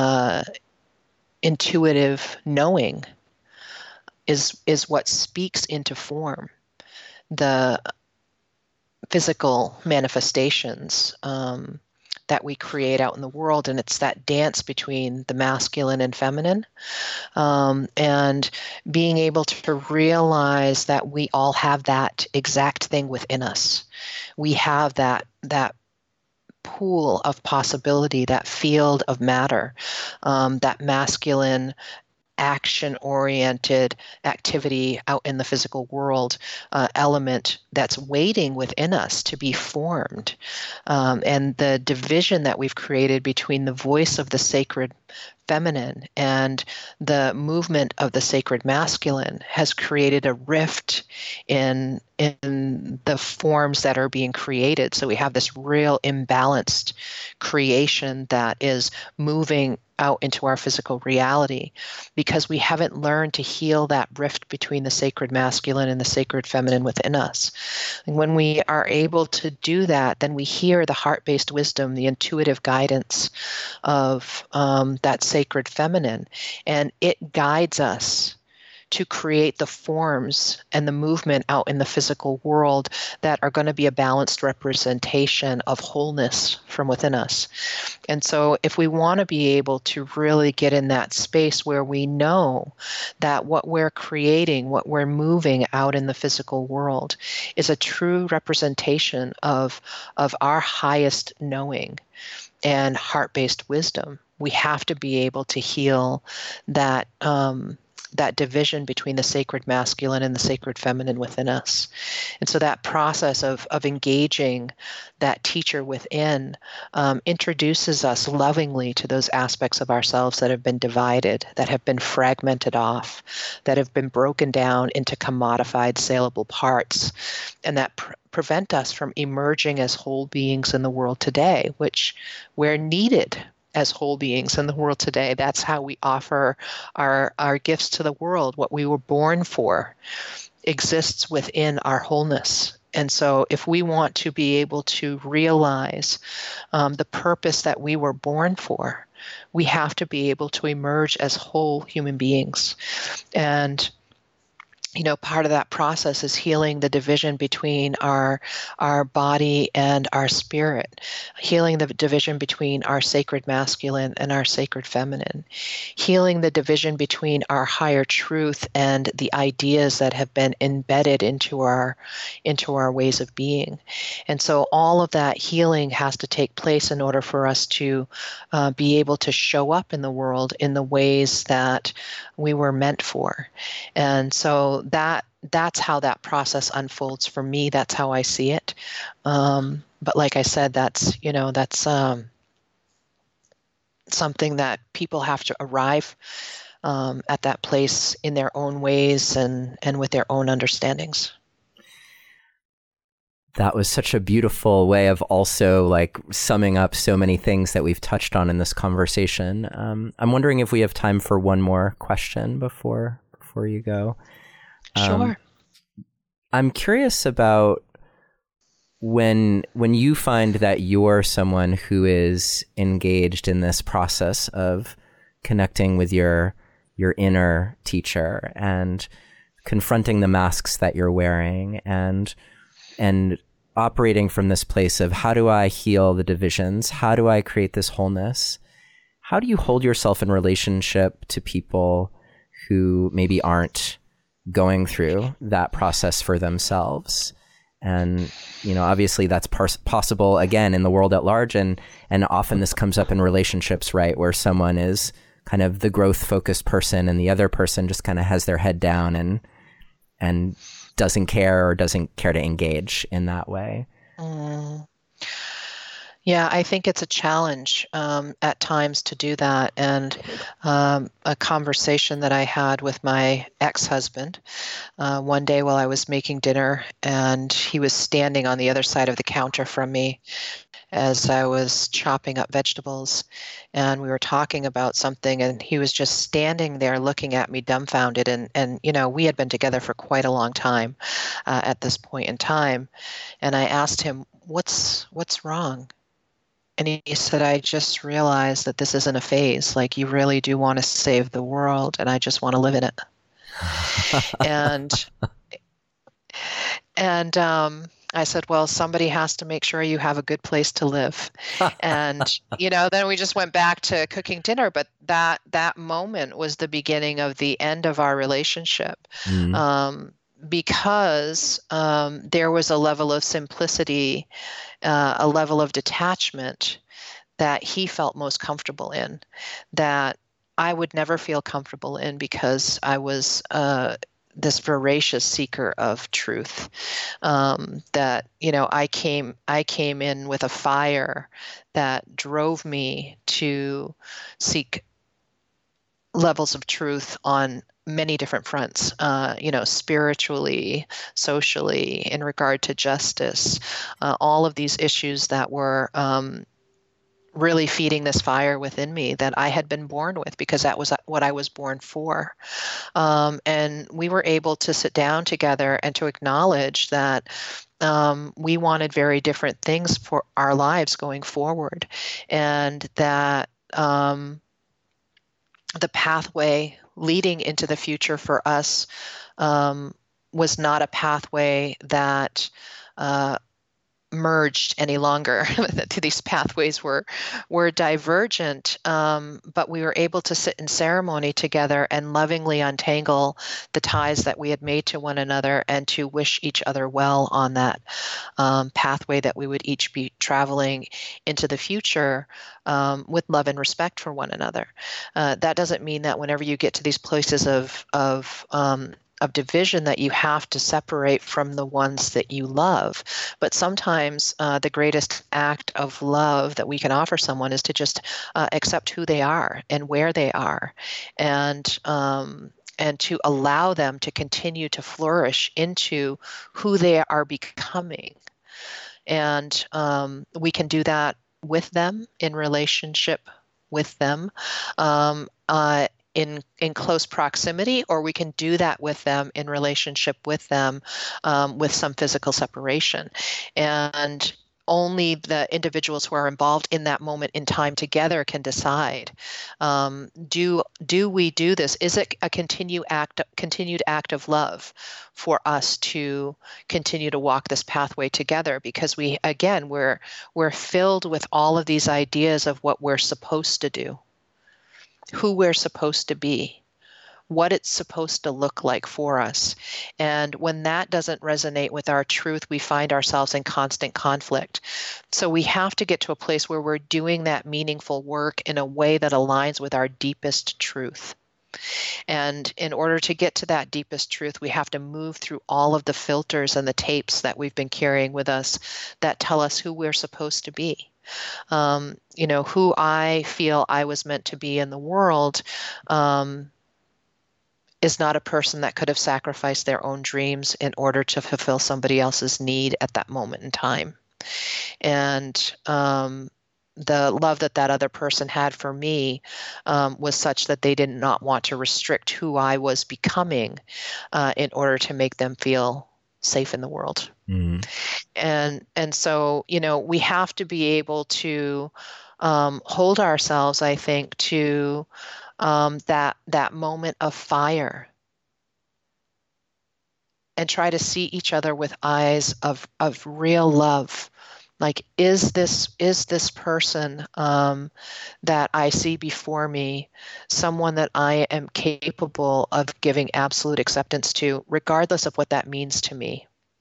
intuitive knowing is what speaks into form the physical manifestations that we create out in the world. And it's that dance between the masculine and feminine, and being able to realize that we all have that exact thing within us. We have that pool of possibility, that field of matter, that masculine action-oriented activity out in the physical world element that's waiting within us to be formed. And the division that we've created between the voice of the sacred feminine and the movement of the sacred masculine has created a rift in the forms that are being created. So we have this real imbalanced creation that is moving out into our physical reality because we haven't learned to heal that rift between the sacred masculine and the sacred feminine within us. And when we are able to do that, then we hear the heart-based wisdom, the intuitive guidance of that sacred feminine, and it guides us to create the forms and the movement out in the physical world that are going to be a balanced representation of wholeness from within us. And so if we want to be able to really get in that space where we know that what we're creating, what we're moving out in the physical world is a true representation of our highest knowing and heart-based wisdom, we have to be able to heal that that division between the sacred masculine and the sacred feminine within us. And so that process of engaging that teacher within introduces us lovingly to those aspects of ourselves that have been divided, that have been fragmented off, that have been broken down into commodified, saleable parts, and that prevent us from emerging as whole beings in the world today, which we're needed as whole beings in the world today. That's how we offer our gifts to the world. What we were born for exists within our wholeness. And so if we want to be able to realize the purpose that we were born for, we have to be able to emerge as whole human beings. And part of that process is healing the division between our body and our spirit, healing the division between our sacred masculine and our sacred feminine, healing the division between our higher truth and the ideas that have been embedded into our ways of being. And so all of that healing has to take place in order for us to be able to show up in the world in the ways that we were meant for. And so that's how that process unfolds for me. That's how I see it. But like I said, that's something that people have to arrive at that place in their own ways and with their own understandings. That was such a beautiful way of also summing up so many things that we've touched on in this conversation. I'm wondering if we have time for one more question before you go. Sure. I'm curious about when you find that you're someone who is engaged in this process of connecting with your inner teacher and confronting the masks that you're wearing and operating from this place of how do I heal the divisions? How do I create this wholeness? How do you hold yourself in relationship to people who maybe aren't going through that process for themselves? And, obviously that's possible again in the world at large. And often this comes up in relationships, right? Where someone is kind of the growth focused person and the other person just kind of has their head down and doesn't care or doesn't care to engage in that way. Yeah, I think it's a challenge at times to do that. And a conversation that I had with my ex-husband one day while I was making dinner, and he was standing on the other side of the counter from me as I was chopping up vegetables. And we were talking about something, and he was just standing there looking at me dumbfounded. And we had been together for quite a long time at this point in time. And I asked him, what's wrong? And he said, I just realized that this isn't a phase. Like, you really do want to save the world, and I just want to live in it. And I said, well, somebody has to make sure you have a good place to live. And then we just went back to cooking dinner. But that moment was the beginning of the end of our relationship. Because there was a level of simplicity, a level of detachment that he felt most comfortable in, that I would never feel comfortable in, because I was this voracious seeker of truth. That I came in with a fire that drove me to seek levels of truth on many different fronts, spiritually, socially, in regard to justice, all of these issues that were really feeding this fire within me that I had been born with, because that was what I was born for. And we were able to sit down together and to acknowledge that we wanted very different things for our lives going forward, and that the pathway leading into the future for us was not a pathway that merged any longer. These pathways were divergent, but we were able to sit in ceremony together and lovingly untangle the ties that we had made to one another, and to wish each other well on that pathway that we would each be traveling into the future, with love and respect for one another. That doesn't mean that whenever you get to these places of division, that you have to separate from the ones that you love. But sometimes the greatest act of love that we can offer someone is to just accept who they are and where they are, and to allow them to continue to flourish into who they are becoming. And we can do that with them, in relationship with them, in close proximity, or we can do that with them in relationship with them, with some physical separation. And only the individuals who are involved in that moment in time together can decide, do we do this? Is it a continued act of love for us to continue to walk this pathway together? Because we're filled with all of these ideas of what we're supposed to do, who we're supposed to be, what it's supposed to look like for us. And when that doesn't resonate with our truth, we find ourselves in constant conflict. So we have to get to a place where we're doing that meaningful work in a way that aligns with our deepest truth. And in order to get to that deepest truth, we have to move through all of the filters and the tapes that we've been carrying with us that tell us who we're supposed to be. Who I feel I was meant to be in the world is not a person that could have sacrificed their own dreams in order to fulfill somebody else's need at that moment in time. And the love that other person had for me was such that they did not want to restrict who I was becoming in order to make them feel safe in the world. And so, we have to be able to hold ourselves, I think, to that moment of fire, and try to see each other with eyes of real love. Like, is this person that I see before me someone that I am capable of giving absolute acceptance to, regardless of what that means to me?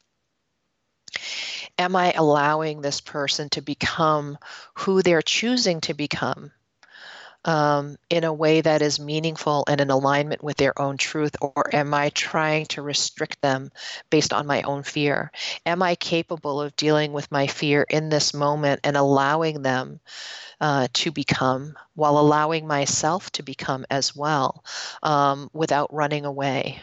Am I allowing this person to become who they're choosing to become, in a way that is meaningful and in alignment with their own truth? Or am I trying to restrict them based on my own fear? Am I capable of dealing with my fear in this moment and allowing them to become, while allowing myself to become as well, without running away?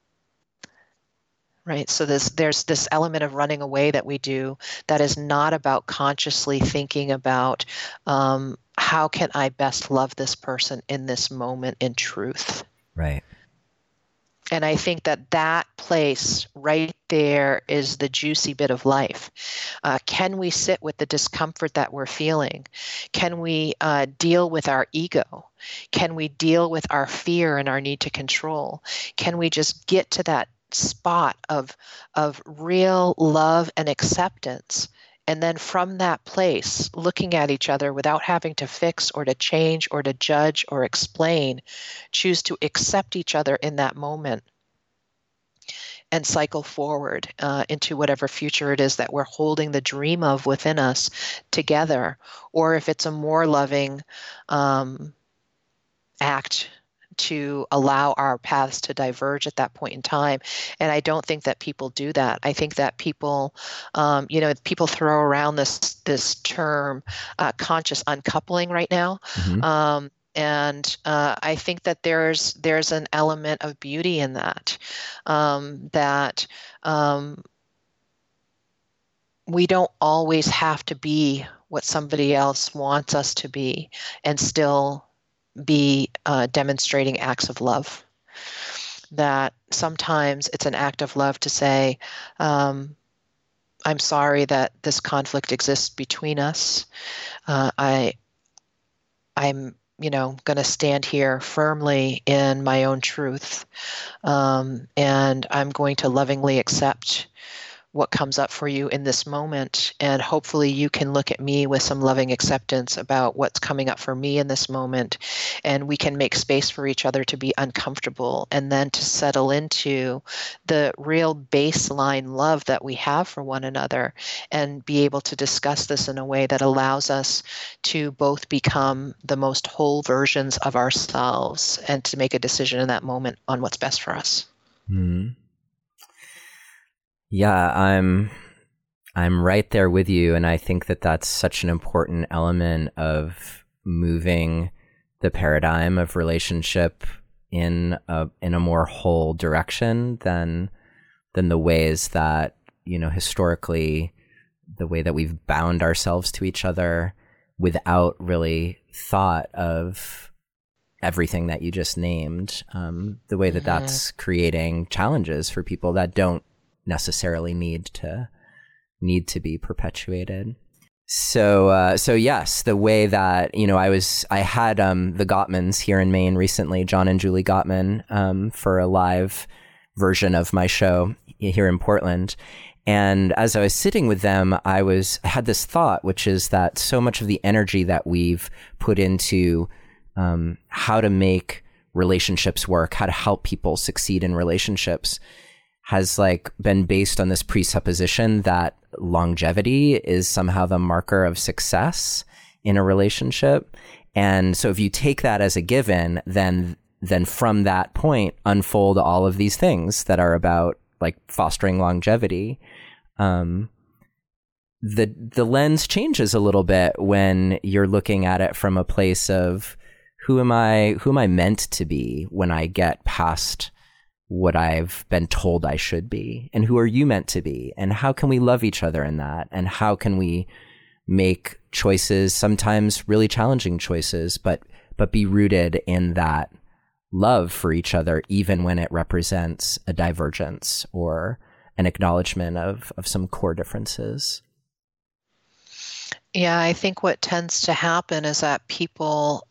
Right. So there's this element of running away that we do that is not about consciously thinking about how can I best love this person in this moment in truth. Right. And I think that place right there is the juicy bit of life. Can we sit with the discomfort that we're feeling? Can we deal with our ego? Can we deal with our fear and our need to control? Can we just get to that spot of real love and acceptance? And then from that place, looking at each other without having to fix or to change or to judge or explain, choose to accept each other in that moment and cycle forward into whatever future it is that we're holding the dream of within us together. Or if it's a more loving act, to allow our paths to diverge at that point in time. And I don't think that people do that. I think that people, people throw around this term conscious uncoupling right now. Mm-hmm. And I think that there's an element of beauty in that, that we don't always have to be what somebody else wants us to be and still be demonstrating acts of love. That sometimes it's an act of love to say, I'm sorry that this conflict exists between us. I'm going to stand here firmly in my own truth, and I'm going to lovingly accept what comes up for you in this moment. And hopefully you can look at me with some loving acceptance about what's coming up for me in this moment. And we can make space for each other to be uncomfortable and then to settle into the real baseline love that we have for one another and be able to discuss this in a way that allows us to both become the most whole versions of ourselves and to make a decision in that moment on what's best for us. Mm-hmm. Yeah, I'm right there with you, and I think that that's such an important element of moving the paradigm of relationship in a more whole direction than the ways that, historically, the way that we've bound ourselves to each other without really thought of everything that you just named, the way that that's creating challenges for people that don't necessarily need to be perpetuated. So yes, the way that, I had the Gottmans here in Maine recently, John and Julie Gottman, for a live version of my show here in Portland. And as I was sitting with them, I had this thought, which is that so much of the energy that we've put into how to make relationships work, how to help people succeed in relationships, has been based on this presupposition that longevity is somehow the marker of success in a relationship. And so if you take that as a given, then from that point unfold all of these things that are about fostering longevity. The lens changes a little bit when you're looking at it from a place of who am I meant to be when I get past what I've been told I should be, and who are you meant to be, and how can we love each other in that, and how can we make choices, sometimes really challenging choices, but be rooted in that love for each other, even when it represents a divergence or an acknowledgement of some core differences. Yeah, I think what tends to happen is that people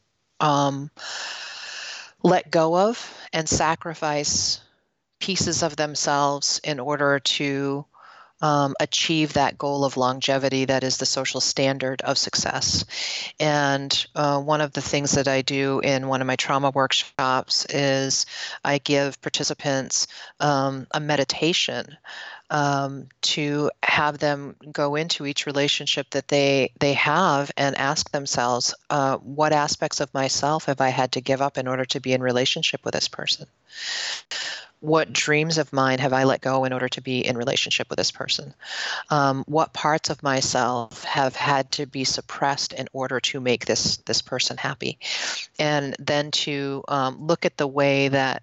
let go of and sacrifice pieces of themselves in order to achieve that goal of longevity that is the social standard of success. And one of the things that I do in one of my trauma workshops is I give participants a meditation to have them go into each relationship that they have and ask themselves, what aspects of myself have I had to give up in order to be in relationship with this person? What dreams of mine have I let go in order to be in relationship with this person? What parts of myself have had to be suppressed in order to make this person happy? And then to look at the way that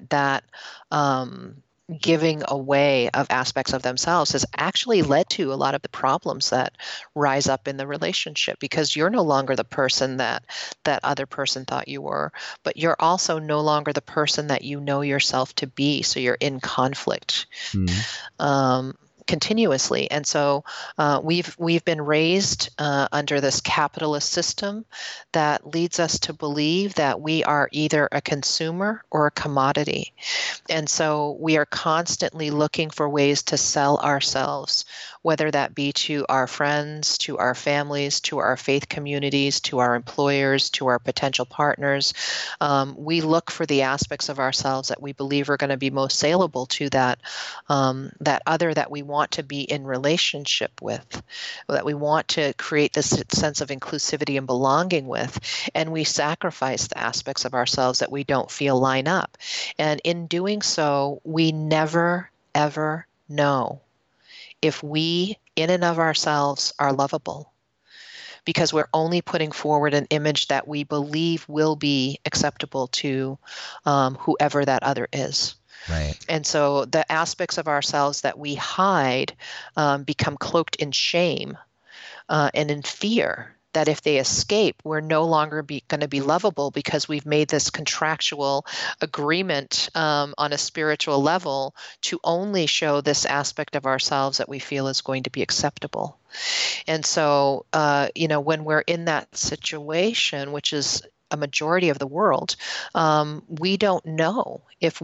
giving away of aspects of themselves has actually led to a lot of the problems that rise up in the relationship, because you're no longer the person that other person thought you were, but you're also no longer the person that you know yourself to be. So you're in conflict. Continuously. And so we've been raised under this capitalist system that leads us to believe that we are either a consumer or a commodity. And so we are constantly looking for ways to sell ourselves, whether that be to our friends, to our families, to our faith communities, to our employers, to our potential partners. We look for the aspects of ourselves that we believe are going to be most saleable to that other that we want to be in relationship with, that we want to create this sense of inclusivity and belonging with, and we sacrifice the aspects of ourselves that we don't feel line up. And in doing so, we never, ever know if we, in and of ourselves, are lovable, because we're only putting forward an image that we believe will be acceptable to whoever that other is. Right. And so the aspects of ourselves that we hide become cloaked in shame and in fear that if they escape, we're no longer going to be lovable, because we've made this contractual agreement on a spiritual level to only show this aspect of ourselves that we feel is going to be acceptable. And so, when we're in that situation, which is a majority of the world, we don't know if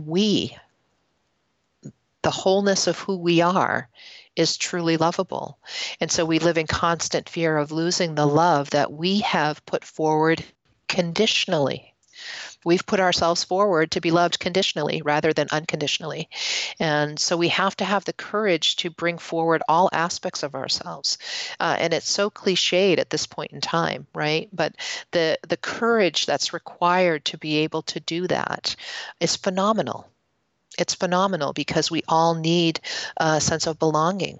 the wholeness of who we are is truly lovable. And so we live in constant fear of losing the love that we have put forward conditionally. We've put ourselves forward to be loved conditionally rather than unconditionally. And so we have to have the courage to bring forward all aspects of ourselves. And it's so cliched at this point in time, right? But the courage that's required to be able to do that is phenomenal. It's phenomenal, because we all need a sense of belonging,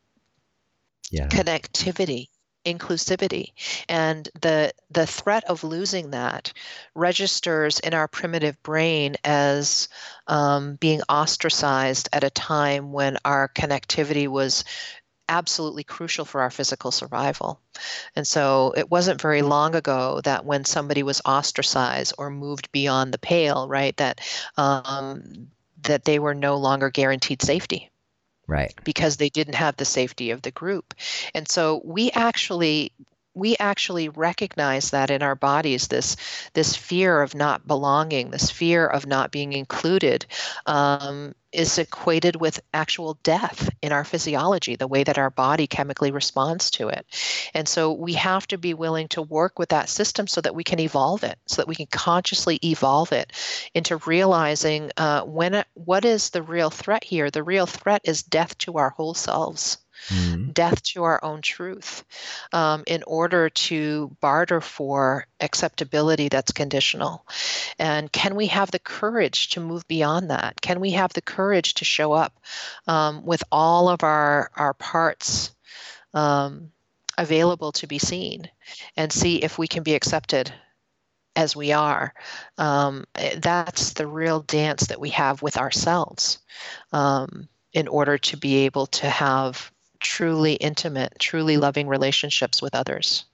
connectivity, inclusivity. And the threat of losing that registers in our primitive brain as being ostracized at a time when our connectivity was absolutely crucial for our physical survival. And so it wasn't very long ago that when somebody was ostracized or moved beyond the pale, right, that they were no longer guaranteed safety. Right. Because they didn't have the safety of the group. And so we actually recognize that in our bodies, this fear of not belonging, this fear of not being included, is equated with actual death in our physiology, the way that our body chemically responds to it. And so we have to be willing to work with that system so that we can evolve it, so that we can consciously evolve it into realizing what is the real threat here. The real threat is death to our whole selves. Death to our own truth, in order to barter for acceptability that's conditional. And can we have the courage to move beyond that? Can we have the courage to show up with all of our parts available to be seen, and see if we can be accepted as we are? That's the real dance that we have with ourselves, in order to be able to have truly intimate, truly loving relationships with others.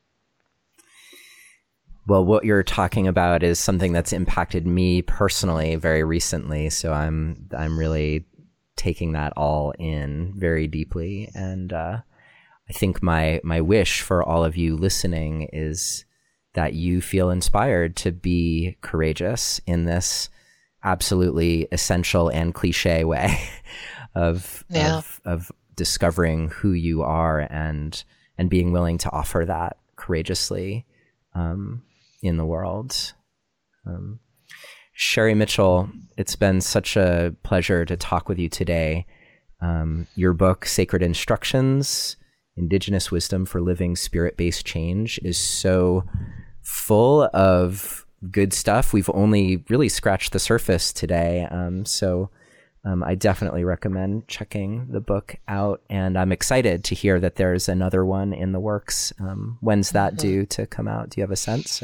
Well, what you're talking about is something that's impacted me personally very recently. So I'm really taking that all in very deeply. And I think my wish for all of you listening is that you feel inspired to be courageous in this absolutely essential and cliche way of discovering who you are and being willing to offer that courageously in the world. Sherry Mitchell, it's been such a pleasure to talk with you today. Your book, Sacred Instructions, Indigenous Wisdom for Living Spirit-Based Change, is so full of good stuff. We've only really scratched the surface today. I definitely recommend checking the book out. And I'm excited to hear that there's another one in the works. When's that due to come out? Do you have a sense? Or?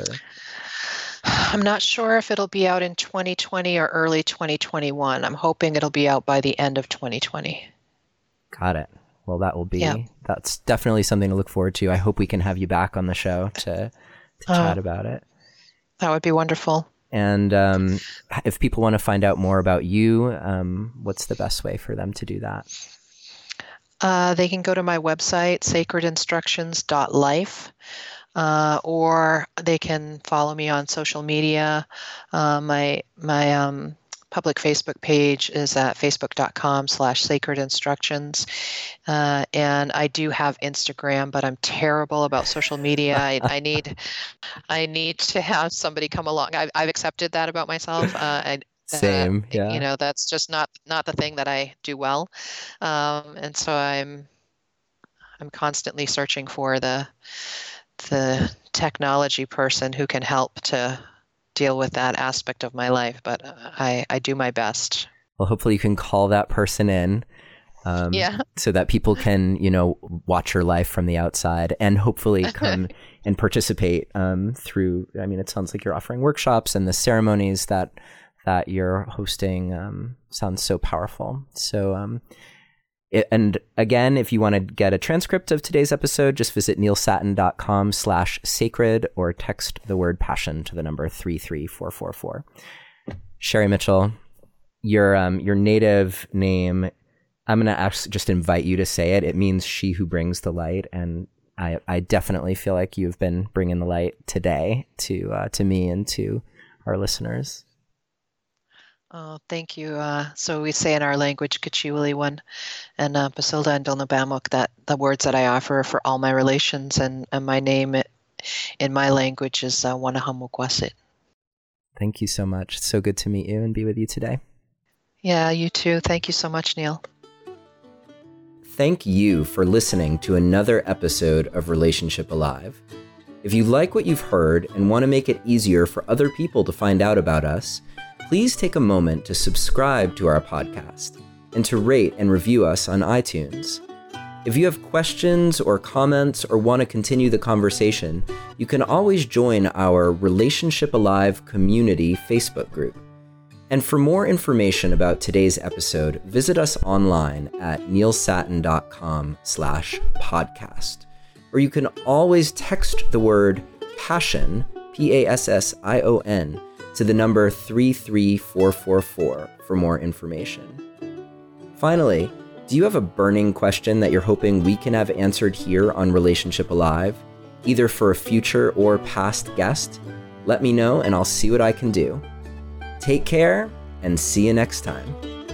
I'm not sure if it'll be out in 2020 or early 2021. I'm hoping it'll be out by the end of 2020. Got it. Well, that's definitely something to look forward to. I hope we can have you back on the show to chat about it. That would be wonderful. And if people want to find out more about you, what's the best way for them to do that? They can go to my website, sacredinstructions.life. Or they can follow me on social media. My public Facebook page is at facebook.com/sacredinstructions. And I do have Instagram, but I'm terrible about social media. I need to have somebody come along. I've accepted that about myself. Same, yeah. That's just not the thing that I do well. And so I'm constantly searching for the technology person who can help to deal with that aspect of my life, but I do my best. Well, hopefully you can call that person in so that people can, watch your life from the outside and hopefully come and participate through, it sounds like you're offering workshops, and the ceremonies that you're hosting sounds so powerful. So, and again, if you want to get a transcript of today's episode, just visit neilsattin.com/sacred or text the word passion to the number 33444. Sherry Mitchell, your native name, I'm going to just invite you to say it. It means she who brings the light. And I definitely feel like you've been bringing the light today to me and to our listeners. Oh, thank you. So we say in our language, Kachiwaliwan and Basilda and Dolnabamuk, that the words that I offer for all my relations and my name in my language is Wanahamukwasit. Thank you so much. It's so good to meet you and be with you today. Yeah, you too. Thank you so much, Neil. Thank you for listening to another episode of Relationship Alive. If you like what you've heard and want to make it easier for other people to find out about us, please take a moment to subscribe to our podcast and to rate and review us on iTunes. If you have questions or comments or want to continue the conversation, you can always join our Relationship Alive community Facebook group. And for more information about today's episode, visit us online at neilsattin.com/podcast. Or you can always text the word passion, PASSION, to the number 33444 for more information. Finally, do you have a burning question that you're hoping we can have answered here on Relationship Alive, either for a future or past guest? Let me know and I'll see what I can do. Take care and see you next time.